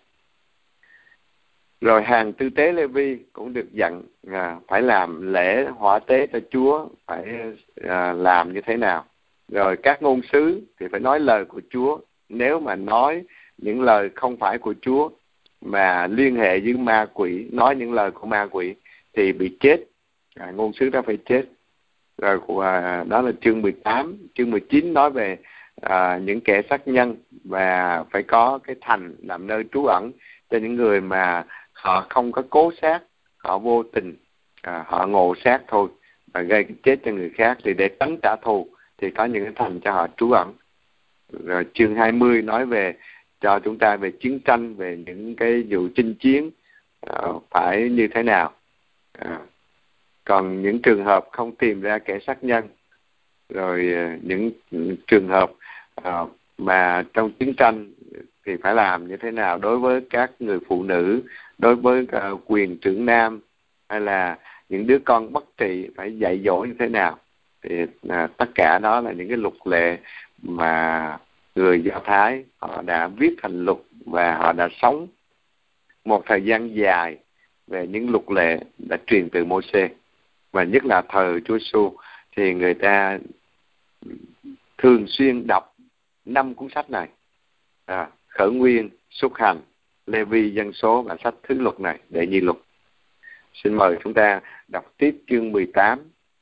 Rồi hàng tư tế Lê Vi cũng được dặn à, phải làm lễ hỏa tế cho Chúa, phải à, làm như thế nào. Rồi các ngôn sứ thì phải nói lời của Chúa. Nếu mà nói những lời không phải của Chúa mà liên hệ với ma quỷ, nói những lời của ma quỷ thì bị chết, à, ngôn sứ đó phải chết. Rồi à, đó là chương mười tám. Chương mười chín nói về à, những kẻ sát nhân, và phải có cái thành làm nơi trú ẩn cho những người mà họ không có cố sát, họ vô tình, à, họ ngộ sát thôi và gây cái chết cho người khác, thì để tránh trả thù thì có những cái thành cho họ trú ẩn. Rồi chương hai mươi nói về cho chúng ta về chiến tranh, về những cái vụ chinh chiến à, phải như thế nào. À, còn những trường hợp không tìm ra kẻ sát nhân rồi những trường hợp à, mà trong chiến tranh thì phải làm như thế nào đối với các người phụ nữ, đối với uh, quyền trưởng nam, hay là những đứa con bất trị phải dạy dỗ như thế nào. Thì à, tất cả đó là những cái luật lệ mà người Do Thái họ đã viết thành luật, và họ đã sống một thời gian dài về những luật lệ đã truyền từ Mô-sê. Và nhất là thời Chúa Giêsu thì người ta thường xuyên đọc năm cuốn sách này, à, Khởi Nguyên, Xuất Hành, Lê Vi, Dân Số và sách Thứ Luật này, Đệ Nhị Luật. Xin mời chúng ta đọc tiếp chương mười tám.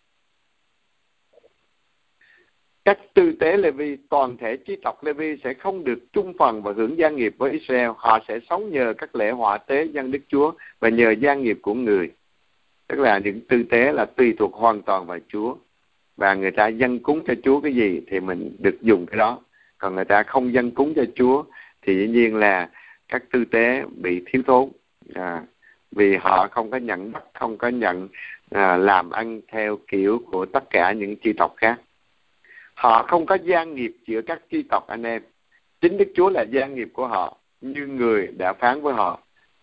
Các tư tế Lê Vi, toàn thể chi tộc Lê Vi sẽ không được chung phần và hưởng gia nghiệp với Israel. Họ sẽ sống nhờ các lễ hỏa tế dân Đức Chúa và nhờ gia nghiệp của người. Tức là những tư tế là tùy thuộc hoàn toàn vào Chúa. Và người ta dâng cúng cho Chúa cái gì thì mình được dùng cái đó. Còn người ta không dâng cúng cho Chúa thì dĩ nhiên là các tư tế bị thiếu thốn. À, vì họ không có nhận đất, không có nhận à, làm ăn theo kiểu của tất cả những chi tộc khác. Họ không có gia nghiệp giữa các chi tộc anh em. Chính Đức Chúa là gia nghiệp của họ, như người đã phán với họ.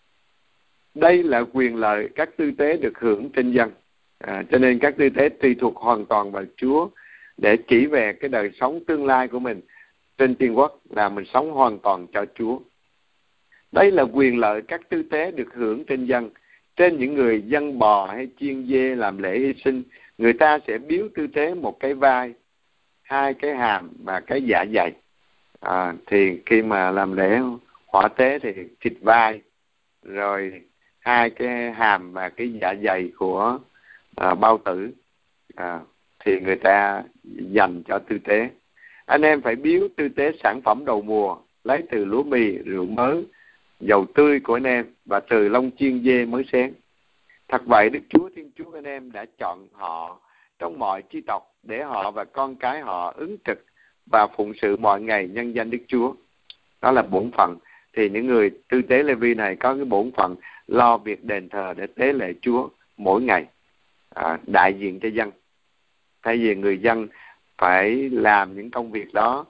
Đây là quyền lợi các tư tế được hưởng trên dân. À, cho nên các tư tế tùy thuộc hoàn toàn vào Chúa để chỉ về cái đời sống tương lai của mình trên thiên quốc, là mình sống hoàn toàn cho Chúa. Đây là quyền lợi các tư tế được hưởng trên dân. Trên những người dân bò hay chiên dê làm lễ hy sinh, người ta sẽ biếu tư tế một cái vai, hai cái hàm và cái dạ dày. À, thì khi mà làm lễ hỏa tế thì thịt vai, rồi hai cái hàm và cái dạ dày của à, bao tử, à, thì người ta dành cho tư tế. Anh em phải biếu tư tế sản phẩm đầu mùa, lấy từ lúa mì, rượu mới, dầu tươi của anh em và từ lông chiên dê mới xén. Thật vậy, Đức Chúa Thiên Chúa anh em đã chọn họ trong mọi chi tộc để họ và con cái họ ứng trực và phụng sự mọi ngày nhân danh Đức Chúa. Đó là bổn phận. Thì những người tư tế Lê Vi này có cái bổn phận lo việc đền thờ để tế lễ Chúa mỗi ngày, à, đại diện cho dân. Thay vì người dân phải làm những công việc đó,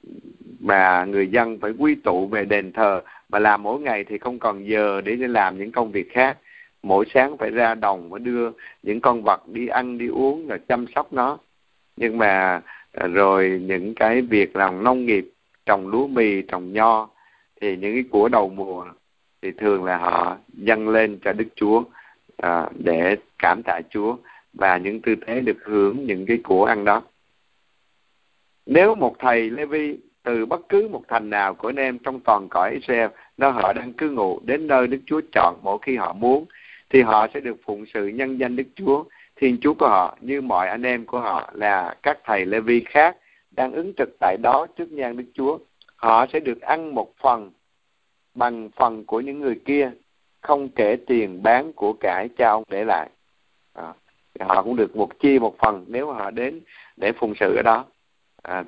mà người dân phải quy tụ về đền thờ, mà làm mỗi ngày thì không còn giờ để làm những công việc khác. Mỗi sáng phải ra đồng và đưa những con vật đi ăn, đi uống, rồi chăm sóc nó. Nhưng mà rồi những cái việc làm nông nghiệp, trồng lúa mì, trồng nho, thì những cái của đầu mùa thì thường là họ dâng lên cho Đức Chúa à, để cảm tạ Chúa, và những tư tế được hưởng những cái của ăn đó. Nếu một thầy Lê Vi từ bất cứ một thành nào của anh em trong toàn cõi Israel, nơi họ đang cư ngụ, đến nơi Đức Chúa chọn mỗi khi họ muốn, thì họ sẽ được phụng sự nhân danh Đức Chúa Thiên Chúa của họ, như mọi anh em của họ là các thầy Lê Vi khác đang ứng trực tại đó trước nhan Đức Chúa. Họ sẽ được ăn một phần bằng phần của những người kia, không kể tiền bán của cải cha ông để lại. À, họ cũng được một chia một phần nếu họ đến để phụng sự ở đó. À,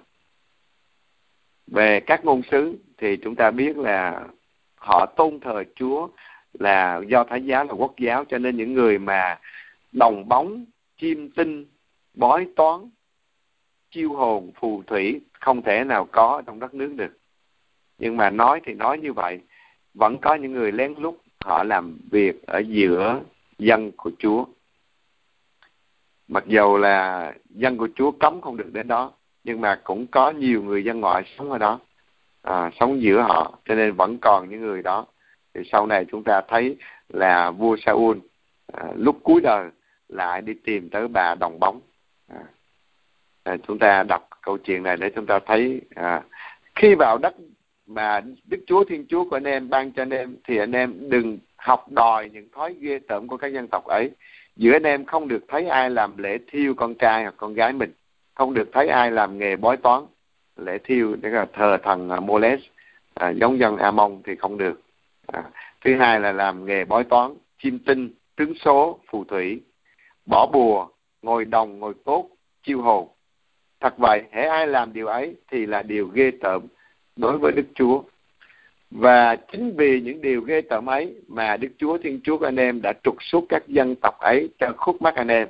về các ngôn sứ thì chúng ta biết là họ tôn thờ Chúa, là Do Thái giáo là quốc giáo, cho nên những người mà đồng bóng, chiêm tinh, bói toán, chiêu hồn, phù thủy không thể nào có trong đất nước được. Nhưng mà nói thì nói như vậy, vẫn có những người lén lút họ làm việc ở giữa dân của Chúa. Mặc dù là dân của Chúa cấm không được đến đó, nhưng mà cũng có nhiều người dân ngoại sống ở đó, à, sống giữa họ, cho nên vẫn còn những người đó. Thì sau này chúng ta thấy là vua Saul à, lúc cuối đời lại đi tìm tới bà đồng bóng. À, à, chúng ta đọc câu chuyện này để chúng ta thấy à, khi vào đất mà Đức Chúa Thiên Chúa của anh em ban cho anh em, thì anh em đừng học đòi những thói ghê tởm của các dân tộc ấy. Giữa anh em không được thấy ai làm lễ thiêu con trai hoặc con gái mình, không được thấy ai làm nghề bói toán, lễ thiêu để là thờ thần Moles, à, giống dân Amon thì không được. À, thứ hai là làm nghề bói toán, chiêm tinh, tướng số, phù thủy, bỏ bùa, ngồi đồng, ngồi tốt, chiêu hồn. Thật vậy, hễ ai làm điều ấy thì là điều ghê tởm đối với Đức Chúa. Và chính vì những điều ghê tởm ấy mà Đức Chúa Thiên Chúa của anh em đã trục xuất các dân tộc ấy cho khuất mắt anh em.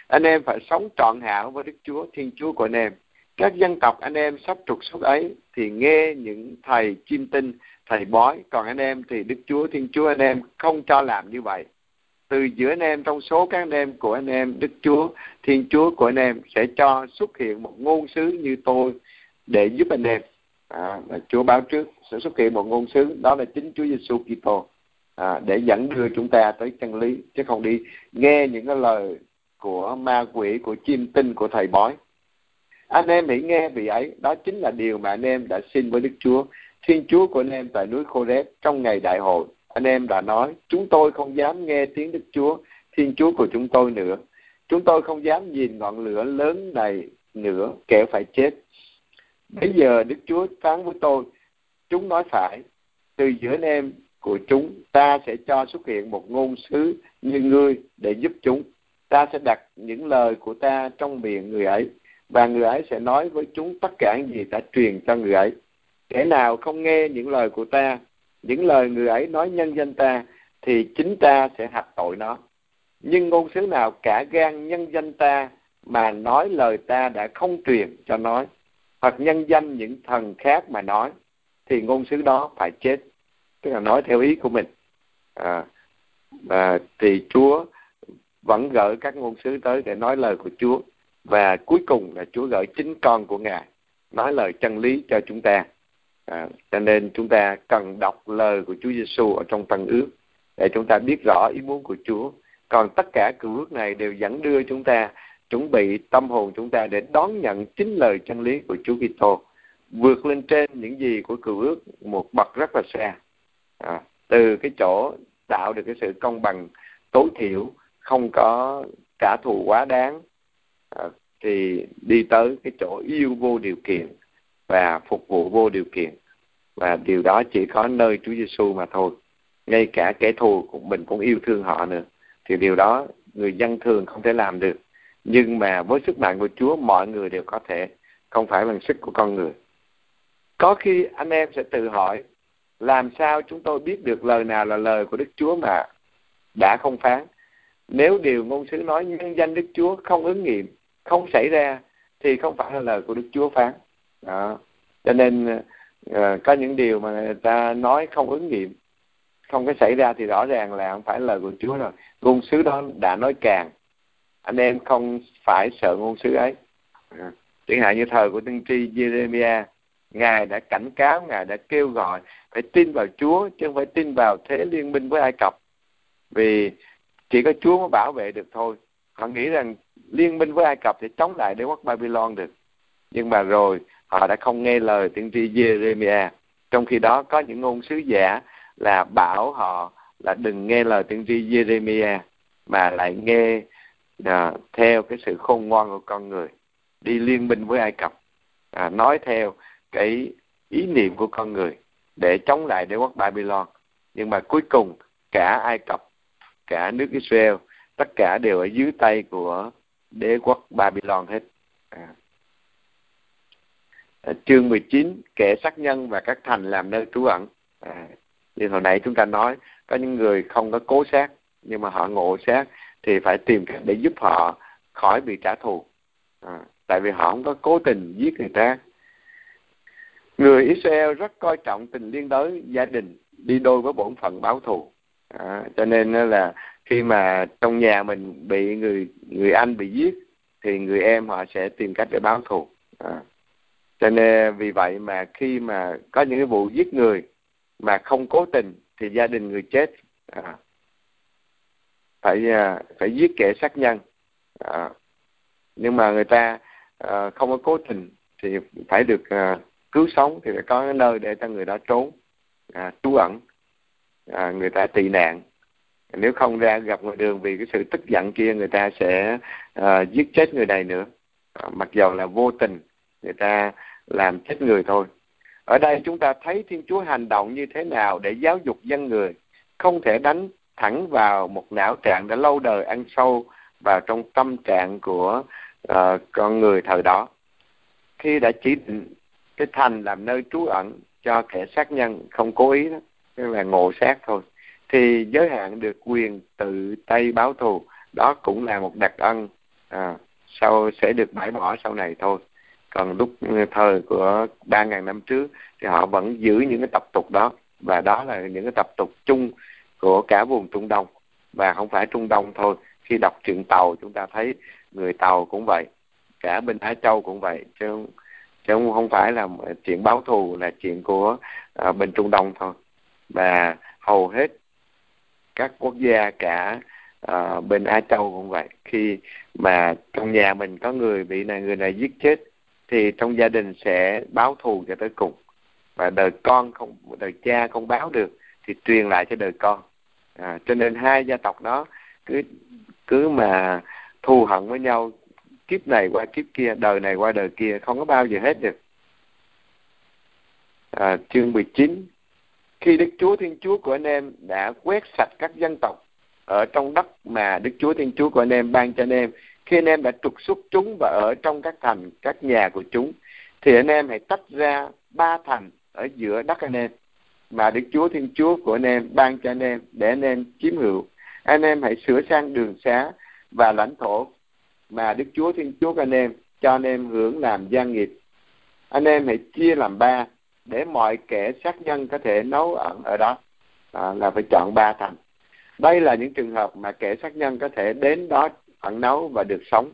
Anh em phải sống trọn hảo với Đức Chúa Thiên Chúa của anh em. Các dân tộc anh em sắp trục xuất ấy thì nghe những thầy chiêm tinh, thầy bói, còn anh em thì Đức Chúa Thiên Chúa anh em không cho làm như vậy. Từ giữa anh em, trong số các anh em của anh em, Đức Chúa Thiên Chúa của anh em sẽ cho xuất hiện một ngôn sứ như tôi để giúp anh em. À, Chúa báo trước sẽ xuất hiện một ngôn sứ, đó là chính Chúa Giêsu Kitô, à, để dẫn đưa chúng ta tới chân lý, chứ không đi nghe những cái lời của ma quỷ, của chiêm tinh, của thầy bói. Anh em hãy nghe vị ấy, đó chính là điều mà anh em đã xin với Đức Chúa Thiên Chúa của anh em tại núi Khô-rét trong ngày đại hội. Anh em đã nói, chúng tôi không dám nghe tiếng Đức Chúa Thiên Chúa của chúng tôi nữa. Chúng tôi không dám nhìn ngọn lửa lớn này nữa, kẻo phải chết. Bây giờ Đức Chúa phán với tôi, chúng nói phải, từ giữa anh em của chúng ta sẽ cho xuất hiện một ngôn sứ như ngươi để giúp chúng. Ta sẽ đặt những lời của ta trong miệng người ấy, và người ấy sẽ nói với chúng tất cả những gì ta truyền cho người ấy. Kẻ nào không nghe những lời của ta, những lời người ấy nói nhân danh ta, thì chính ta sẽ hạch tội nó. Nhưng ngôn sứ nào cả gan nhân danh ta mà nói lời ta đã không truyền cho nói, hoặc nhân danh những thần khác mà nói, thì ngôn sứ đó phải chết. Tức là nói theo ý của mình. À, à, thì Chúa vẫn gửi các ngôn sứ tới để nói lời của Chúa. Và cuối cùng là Chúa gửi chính con của Ngài nói lời chân lý cho chúng ta. À, cho nên chúng ta cần đọc lời của Chúa Giêsu ở trong Tân Ước để chúng ta biết rõ ý muốn của Chúa. Còn tất cả cựu ước này đều dẫn đưa chúng ta chuẩn bị tâm hồn chúng ta để đón nhận chính lời chân lý của Chúa Kitô, vượt lên trên những gì của cựu ước một bậc rất là xa. À, từ cái chỗ tạo được cái sự công bằng tối thiểu, không có trả thù quá đáng, à, thì đi tới cái chỗ yêu vô điều kiện và phục vụ vô điều kiện. Và điều đó chỉ có nơi Chúa Giêsu mà thôi. Ngay cả kẻ thù của mình cũng yêu thương họ nữa. Thì điều đó người dân thường không thể làm được. Nhưng mà với sức mạnh của Chúa, mọi người đều có thể, không phải bằng sức của con người. Có khi anh em sẽ tự hỏi, làm sao chúng tôi biết được lời nào là lời của Đức Chúa mà đã không phán? Nếu điều ngôn sứ nói nhân danh Đức Chúa không ứng nghiệm, không xảy ra, thì không phải là lời của Đức Chúa phán. Đó. Cho nên uh, có những điều mà người ta nói không ứng nghiệm, không có xảy ra, thì rõ ràng là không phải lời của Chúa rồi. Ngôn sứ đó đã nói càng. Anh em không phải sợ ngôn sứ ấy. À, chẳng hạn như thời của tiên tri Jeremiah, Ngài đã cảnh cáo, Ngài đã kêu gọi phải tin vào Chúa, chứ không phải tin vào thế liên minh với Ai Cập. Vì chỉ có Chúa mới bảo vệ được thôi. Họ nghĩ rằng liên minh với Ai Cập thì chống lại đế quốc Babylon được. Nhưng mà rồi họ đã không nghe lời tiên tri Jeremiah. Trong khi đó có những ngôn sứ giả là bảo họ là đừng nghe lời tiên tri Jeremiah, mà lại nghe à, theo cái sự khôn ngoan của con người, đi liên minh với Ai Cập, à, nói theo cái ý niệm của con người để chống lại đế quốc Babylon. Nhưng mà cuối cùng cả Ai Cập, cả nước Israel, tất cả đều ở dưới tay của đế quốc Babylon hết. À. À, chương mười chín, kẻ sát nhân và các thành làm nơi trú ẩn. À, như hồi nãy chúng ta nói, có những người không có cố sát, nhưng mà họ ngộ sát, thì phải tìm cách để giúp họ khỏi bị trả thù. À, tại vì họ không có cố tình giết người ta. Người Israel rất coi trọng tình liên đới gia đình, đi đôi với bổn phận báo thù. À, cho nên là khi mà trong nhà mình bị người người anh bị giết, thì người em họ sẽ tìm cách để báo thù. À, cho nên vì vậy mà khi mà có những cái vụ giết người mà không cố tình, thì gia đình người chết à, phải phải giết kẻ sát nhân. À, nhưng mà người ta à, không có cố tình thì phải được à, cứu sống, thì phải có cái nơi để cho người đó trốn, à, trú ẩn, à, người ta tị nạn. Nếu không ra gặp ngoài đường, vì cái sự tức giận kia, người ta sẽ à, giết chết người này nữa, à, mặc dầu là vô tình người ta làm chết người thôi. Ở đây chúng ta thấy Thiên Chúa hành động như thế nào để giáo dục dân người, không thể đánh thẳng vào một não trạng đã lâu đời ăn sâu vào trong tâm trạng của uh, con người thời đó. Khi đã chỉ định cái thành làm nơi trú ẩn cho kẻ sát nhân không cố ý đó, tức là ngộ sát thôi, thì giới hạn được quyền tự tay báo thù. Đó cũng là một đặc ân à, sau sẽ được bãi bỏ sau này thôi. Còn lúc thời của ba ngàn năm trước thì họ vẫn giữ những cái tập tục đó, và đó là những cái tập tục chung của cả vùng Trung Đông, và không phải Trung Đông thôi. Khi đọc truyện Tàu chúng ta thấy người Tàu cũng vậy, cả bên Á Châu cũng vậy, chứ chứ không phải là chuyện báo thù là chuyện của uh, bên Trung Đông thôi. Và hầu hết các quốc gia cả uh, bên Á Châu cũng vậy, khi mà trong nhà mình có người bị này người này giết chết thì trong gia đình sẽ báo thù cho tới cùng, và đời con không đời cha không báo được thì truyền lại cho đời con. À, cho nên hai gia tộc đó cứ cứ mà thù hận với nhau, kiếp này qua kiếp kia, đời này qua đời kia, không có bao giờ hết được. À, chương mười chín. Khi Đức Chúa Thiên Chúa của anh em đã quét sạch các dân tộc ở trong đất mà Đức Chúa Thiên Chúa của anh em ban cho anh em, khi anh em đã trục xuất chúng và ở trong các thành, các nhà của chúng, thì anh em hãy tách ra ba thành ở giữa đất anh em mà Đức Chúa Thiên Chúa của anh em ban cho anh em để anh em chiếm hữu. Anh em hãy sửa sang đường xá và lãnh thổ mà Đức Chúa Thiên Chúa của anh em cho anh em hưởng làm gia nghiệp. Anh em hãy chia làm ba để mọi kẻ sát nhân có thể nấu ẩn ở đó. À, là phải chọn ba thành. Đây là những trường hợp mà kẻ sát nhân có thể đến đó ẩn náu và được sống.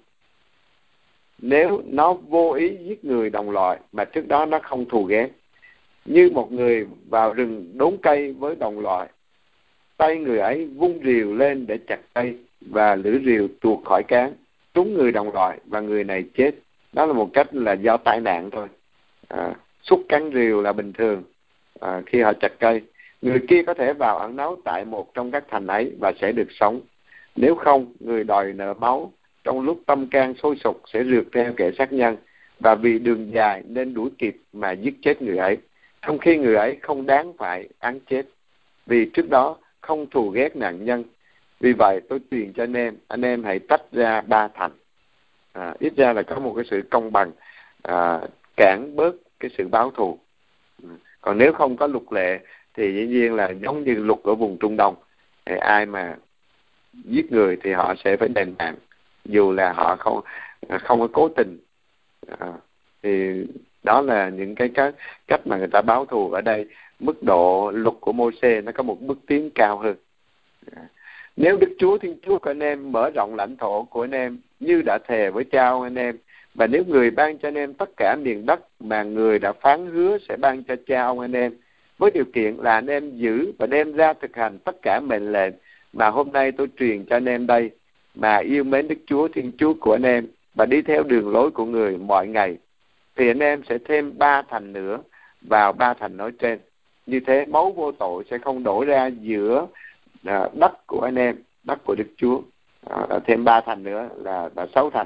Nếu nó vô ý giết người đồng loại mà trước đó nó không thù ghét, như một người vào rừng đốn cây với đồng loại, tay người ấy vung rìu lên để chặt cây và lưỡi rìu tuột khỏi cán, trúng người đồng loại và người này chết. Đó là một cách là do tai nạn thôi. À, xúc cán rìu là bình thường à, khi họ chặt cây. Người kia có thể vào ẩn náu tại một trong các thành ấy và sẽ được sống. Nếu không, người đòi nợ máu trong lúc tâm can sôi sục sẽ rượt theo kẻ sát nhân, và vì đường dài nên đuổi kịp mà giết chết người ấy, trong khi người ấy không đáng phải án chết, vì trước đó không thù ghét nạn nhân. Vì vậy tôi truyền cho anh em, anh em hãy tách ra ba thành. À, ít ra là có một cái sự công bằng, à, cản bớt cái sự báo thù. Còn nếu không có luật lệ thì dĩ nhiên là giống như luật ở vùng Trung Đông, thì ai mà giết người thì họ sẽ phải đền mạng, dù là họ không không có cố tình. À, thì đó là những cái cách, cách mà người ta báo thù. Ở đây mức độ luật của Mô-sê nó có một bước tiến cao hơn. À, nếu Đức Chúa Thiên Chúa của anh em mở rộng lãnh thổ của anh em như đã thề với cha ông anh em, và nếu người ban cho anh em tất cả miền đất mà người đã phán hứa sẽ ban cho cha ông anh em, với điều kiện là anh em giữ và đem ra thực hành tất cả mệnh lệnh mà hôm nay tôi truyền cho anh em đây, mà yêu mến Đức Chúa Thiên Chúa của anh em và đi theo đường lối của người mọi ngày, thì anh em sẽ thêm ba thành nữa vào ba thành nói trên. Như thế máu vô tội sẽ không đổ ra giữa à, đất của anh em, đất của Đức Chúa. À, thêm ba thành nữa là, là sáu thành.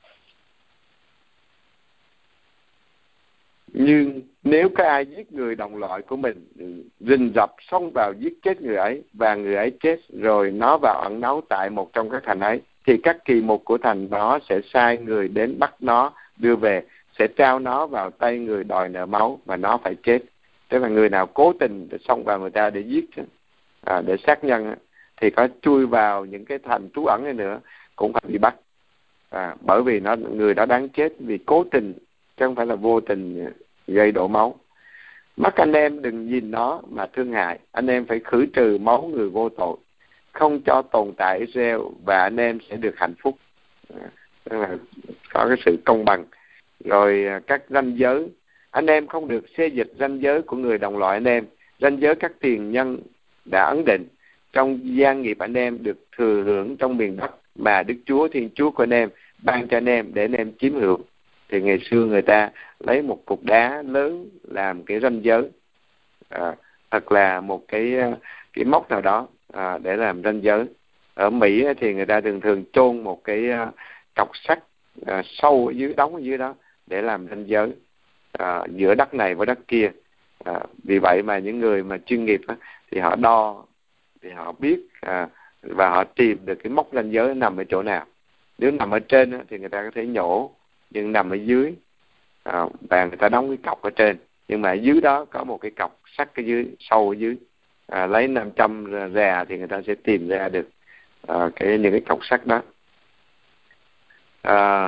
Nhưng nếu có ai giết người đồng loại của mình, rình rập xông vào giết chết người ấy, và người ấy chết rồi nó vào ẩn náu tại một trong các thành ấy, thì các kỳ mục của thành đó sẽ sai người đến bắt nó đưa về, sẽ trao nó vào tay người đòi nợ máu, và nó phải chết. Tức là người nào cố tình để xông vào người ta để giết, à, để sát nhân, thì có chui vào những cái thành trú ẩn này nữa cũng phải bị bắt. À, bởi vì nó người đó đáng chết vì cố tình, chứ không phải là vô tình gây đổ máu. Mắt anh em đừng nhìn nó mà thương hại. Anh em phải khử trừ máu người vô tội, không cho tồn tại Israel, và anh em sẽ được hạnh phúc. À, tức là có cái sự công bằng. Rồi các ranh giới, anh em không được xê dịch ranh giới của người đồng loại anh em, ranh giới các tiền nhân đã ấn định trong gia nghiệp anh em được thừa hưởng trong miền đất mà Đức Chúa Thiên Chúa của anh em ban cho anh em để anh em chiếm hữu. Thì ngày xưa người ta lấy một cục đá lớn làm cái ranh giới, à, thật là một cái cái mốc nào đó à, để làm ranh giới. Ở Mỹ thì người ta thường thường chôn một cái cọc sắt à, sâu ở dưới, đóng ở dưới đó để làm ranh giới à, giữa đất này với đất kia. À, vì vậy mà những người mà chuyên nghiệp á, thì họ đo, thì họ biết à, và họ tìm được cái mốc ranh giới nằm ở chỗ nào. Nếu nằm ở trên á, thì người ta có thể nhổ, nhưng nằm ở dưới à, và người ta đóng cái cọc ở trên, nhưng mà ở dưới đó có một cái cọc sắt ở dưới, sâu ở dưới, à, lấy nam châm rà thì người ta sẽ tìm ra được à, cái những cái cọc sắt đó. À,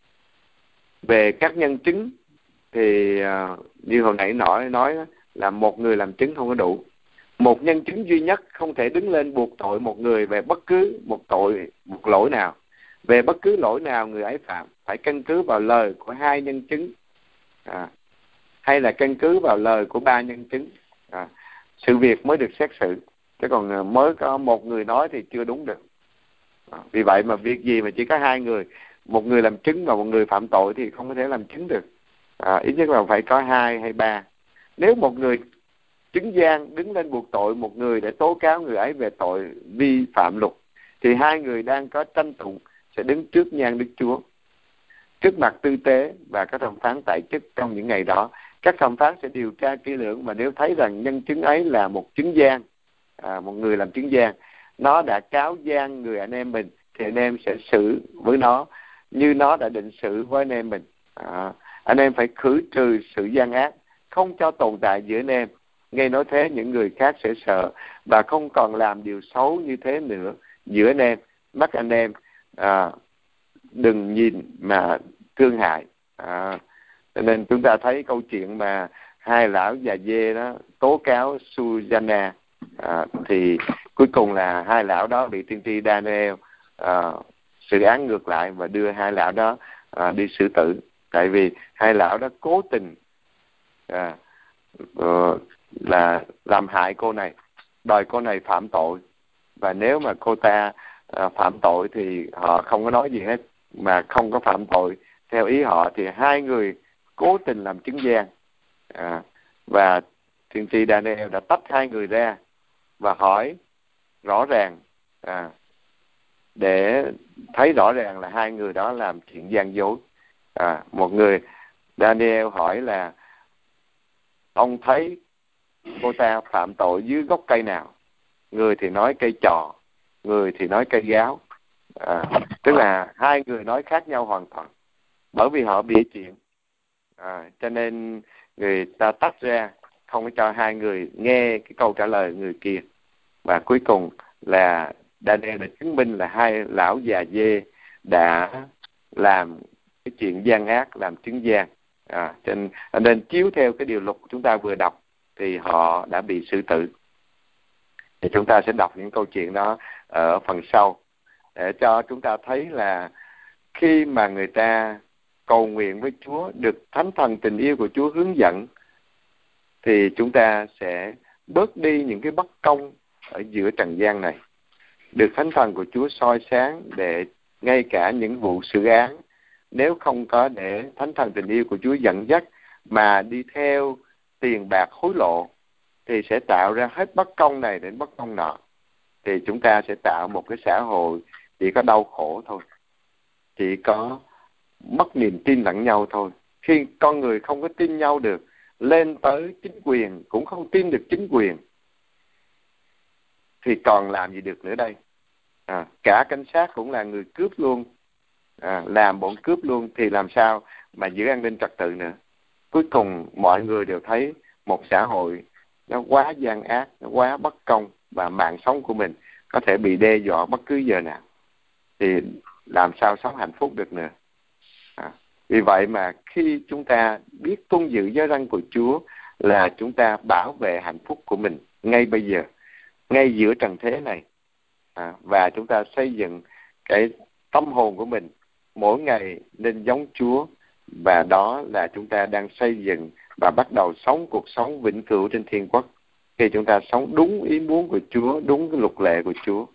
về các nhân chứng thì à, như hồi nãy nói nói là một người làm chứng không có đủ. Một nhân chứng duy nhất không thể đứng lên buộc tội một người về bất cứ một tội, một lỗi nào. Về bất cứ lỗi nào người ấy phạm, phải căn cứ vào lời của hai nhân chứng, à, hay là căn cứ vào lời của ba nhân chứng, à, sự việc mới được xét xử. Chứ còn mới có một người nói thì chưa đúng được. À, vì vậy mà việc gì mà chỉ có hai người, một người làm chứng và một người phạm tội thì không có thể làm chứng được. À, ít nhất là phải có hai hay ba. Nếu một người chứng gian đứng lên buộc tội một người để tố cáo người ấy về tội vi phạm luật, thì hai người đang có tranh tụng sẽ đứng trước nhan Đức Chúa, trước mặt tư tế và các thẩm phán tại chức trong những ngày đó. Các thẩm phán sẽ điều tra kỹ lưỡng, và nếu thấy rằng nhân chứng ấy là một chứng gian, à, một người làm chứng gian, nó đã cáo gian người anh em mình, thì anh em sẽ xử với nó như nó đã định xử với anh em mình. À, anh em phải khử trừ sự gian ác, không cho tồn tại giữa anh em. Nghe nói thế những người khác sẽ sợ và không còn làm điều xấu như thế nữa giữa anh em. Mắt anh em à, đừng nhìn mà thương hại. À, cho nên chúng ta thấy câu chuyện mà hai lão già dê đó tố cáo Susanna, à, thì cuối cùng là hai lão đó bị tiên tri Daniel à, xử án ngược lại và đưa hai lão đó à, đi xử tử. Tại vì hai lão đó cố tình à, uh, là làm hại cô này, đòi cô này phạm tội. Và nếu mà cô ta à, phạm tội thì họ không có nói gì hết, mà không có phạm tội theo ý họ, thì hai người cố tình làm chứng gian. À, và tiên tri Daniel đã tách hai người ra và hỏi rõ ràng, à, để thấy rõ ràng là hai người đó làm chuyện gian dối. À, một người, Daniel hỏi là ông thấy cô ta phạm tội dưới gốc cây nào? Người thì nói cây trò, người thì nói cây gáo. À, tức là hai người nói khác nhau hoàn toàn, bởi vì họ bịa chuyện. À, cho nên người ta tách ra, không có cho hai người nghe cái câu trả lời người kia. Và cuối cùng là Daniel đã chứng minh là hai lão già dê đã làm cái chuyện gian ác, làm chứng gian. À, cho nên, nên chiếu theo cái điều luật chúng ta vừa đọc thì họ đã bị xử tử. Thì chúng ta sẽ đọc những câu chuyện đó ở phần sau để cho chúng ta thấy là khi mà người ta cầu nguyện với Chúa, được Thánh Thần tình yêu của Chúa hướng dẫn, thì chúng ta sẽ bớt đi những cái bất công ở giữa trần gian này. Được Thánh Thần của Chúa soi sáng để ngay cả những vụ xử án, nếu không có để Thánh Thần tình yêu của Chúa dẫn dắt mà đi theo tiền bạc hối lộ, thì sẽ tạo ra hết bất công này đến bất công nọ. Thì chúng ta sẽ tạo một cái xã hội chỉ có đau khổ thôi, chỉ có mất niềm tin lẫn nhau thôi. Khi con người không có tin nhau được, lên tới chính quyền cũng không tin được chính quyền, thì còn làm gì được nữa đây? À, cả cảnh sát cũng là người cướp luôn, à, làm bọn cướp luôn, thì làm sao mà giữ an ninh trật tự nữa? Cuối cùng mọi người đều thấy một xã hội nó quá gian ác, nó quá bất công, và mạng sống của mình có thể bị đe dọa bất cứ giờ nào, thì làm sao sống hạnh phúc được nữa. À, vì vậy mà khi chúng ta biết tuân giữ giới răn của Chúa là chúng ta bảo vệ hạnh phúc của mình ngay bây giờ, ngay giữa trần thế này. À, và chúng ta xây dựng cái tâm hồn của mình mỗi ngày nên giống Chúa, và đó là chúng ta đang xây dựng và bắt đầu sống cuộc sống vĩnh cửu trên thiên quốc, khi chúng ta sống đúng ý muốn của Chúa, đúng cái luật lệ của Chúa.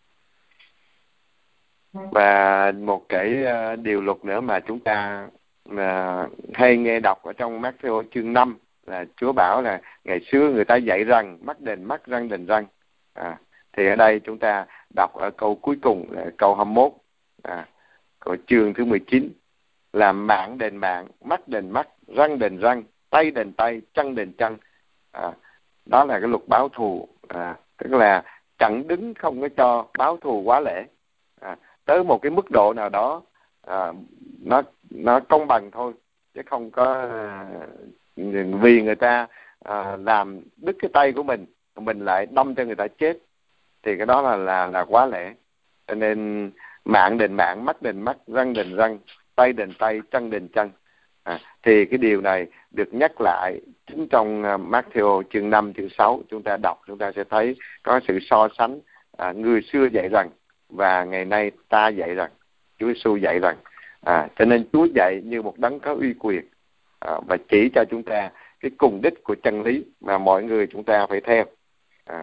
Và một cái điều luật nữa mà chúng ta mà hay nghe đọc ở trong Mát-thi-ô chương năm là Chúa bảo là ngày xưa người ta dạy rằng mắt đền mắt, răng đền răng. À, thì ở đây chúng ta đọc ở câu cuối cùng là câu hai mươi mốt à, của chương thứ mười chín là mạng đền mạng, mắt đền mắt, răng đền răng, tay đền tay, chân đền chân. À, đó là cái luật báo thù, à, tức là chặn đứng không có cho báo thù quá lễ. À, tới một cái mức độ nào đó à, nó nó công bằng thôi, chứ không có à, vì người ta à, làm đứt cái tay của mình, mình lại đâm cho người ta chết, thì cái đó là là là quá lễ. Cho nên mạng đền mạng, mắt đền mắt, răng đền răng, tay đền tay, chân đền chân. À, thì cái điều này được nhắc lại chính trong uh, Matthew chương năm, chương sáu. Chúng ta đọc, chúng ta sẽ thấy có sự so sánh. À, người xưa dạy rằng và ngày nay ta dạy rằng, Chúa Giêsu dạy rằng. À, cho nên Chúa dạy như một đấng có uy quyền, à, và chỉ cho chúng ta cái cùng đích của chân lý mà mọi người chúng ta phải theo. À,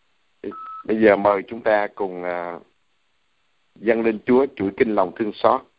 bây giờ mời chúng ta cùng uh, dâng lên Chúa chuỗi kinh lòng thương xót.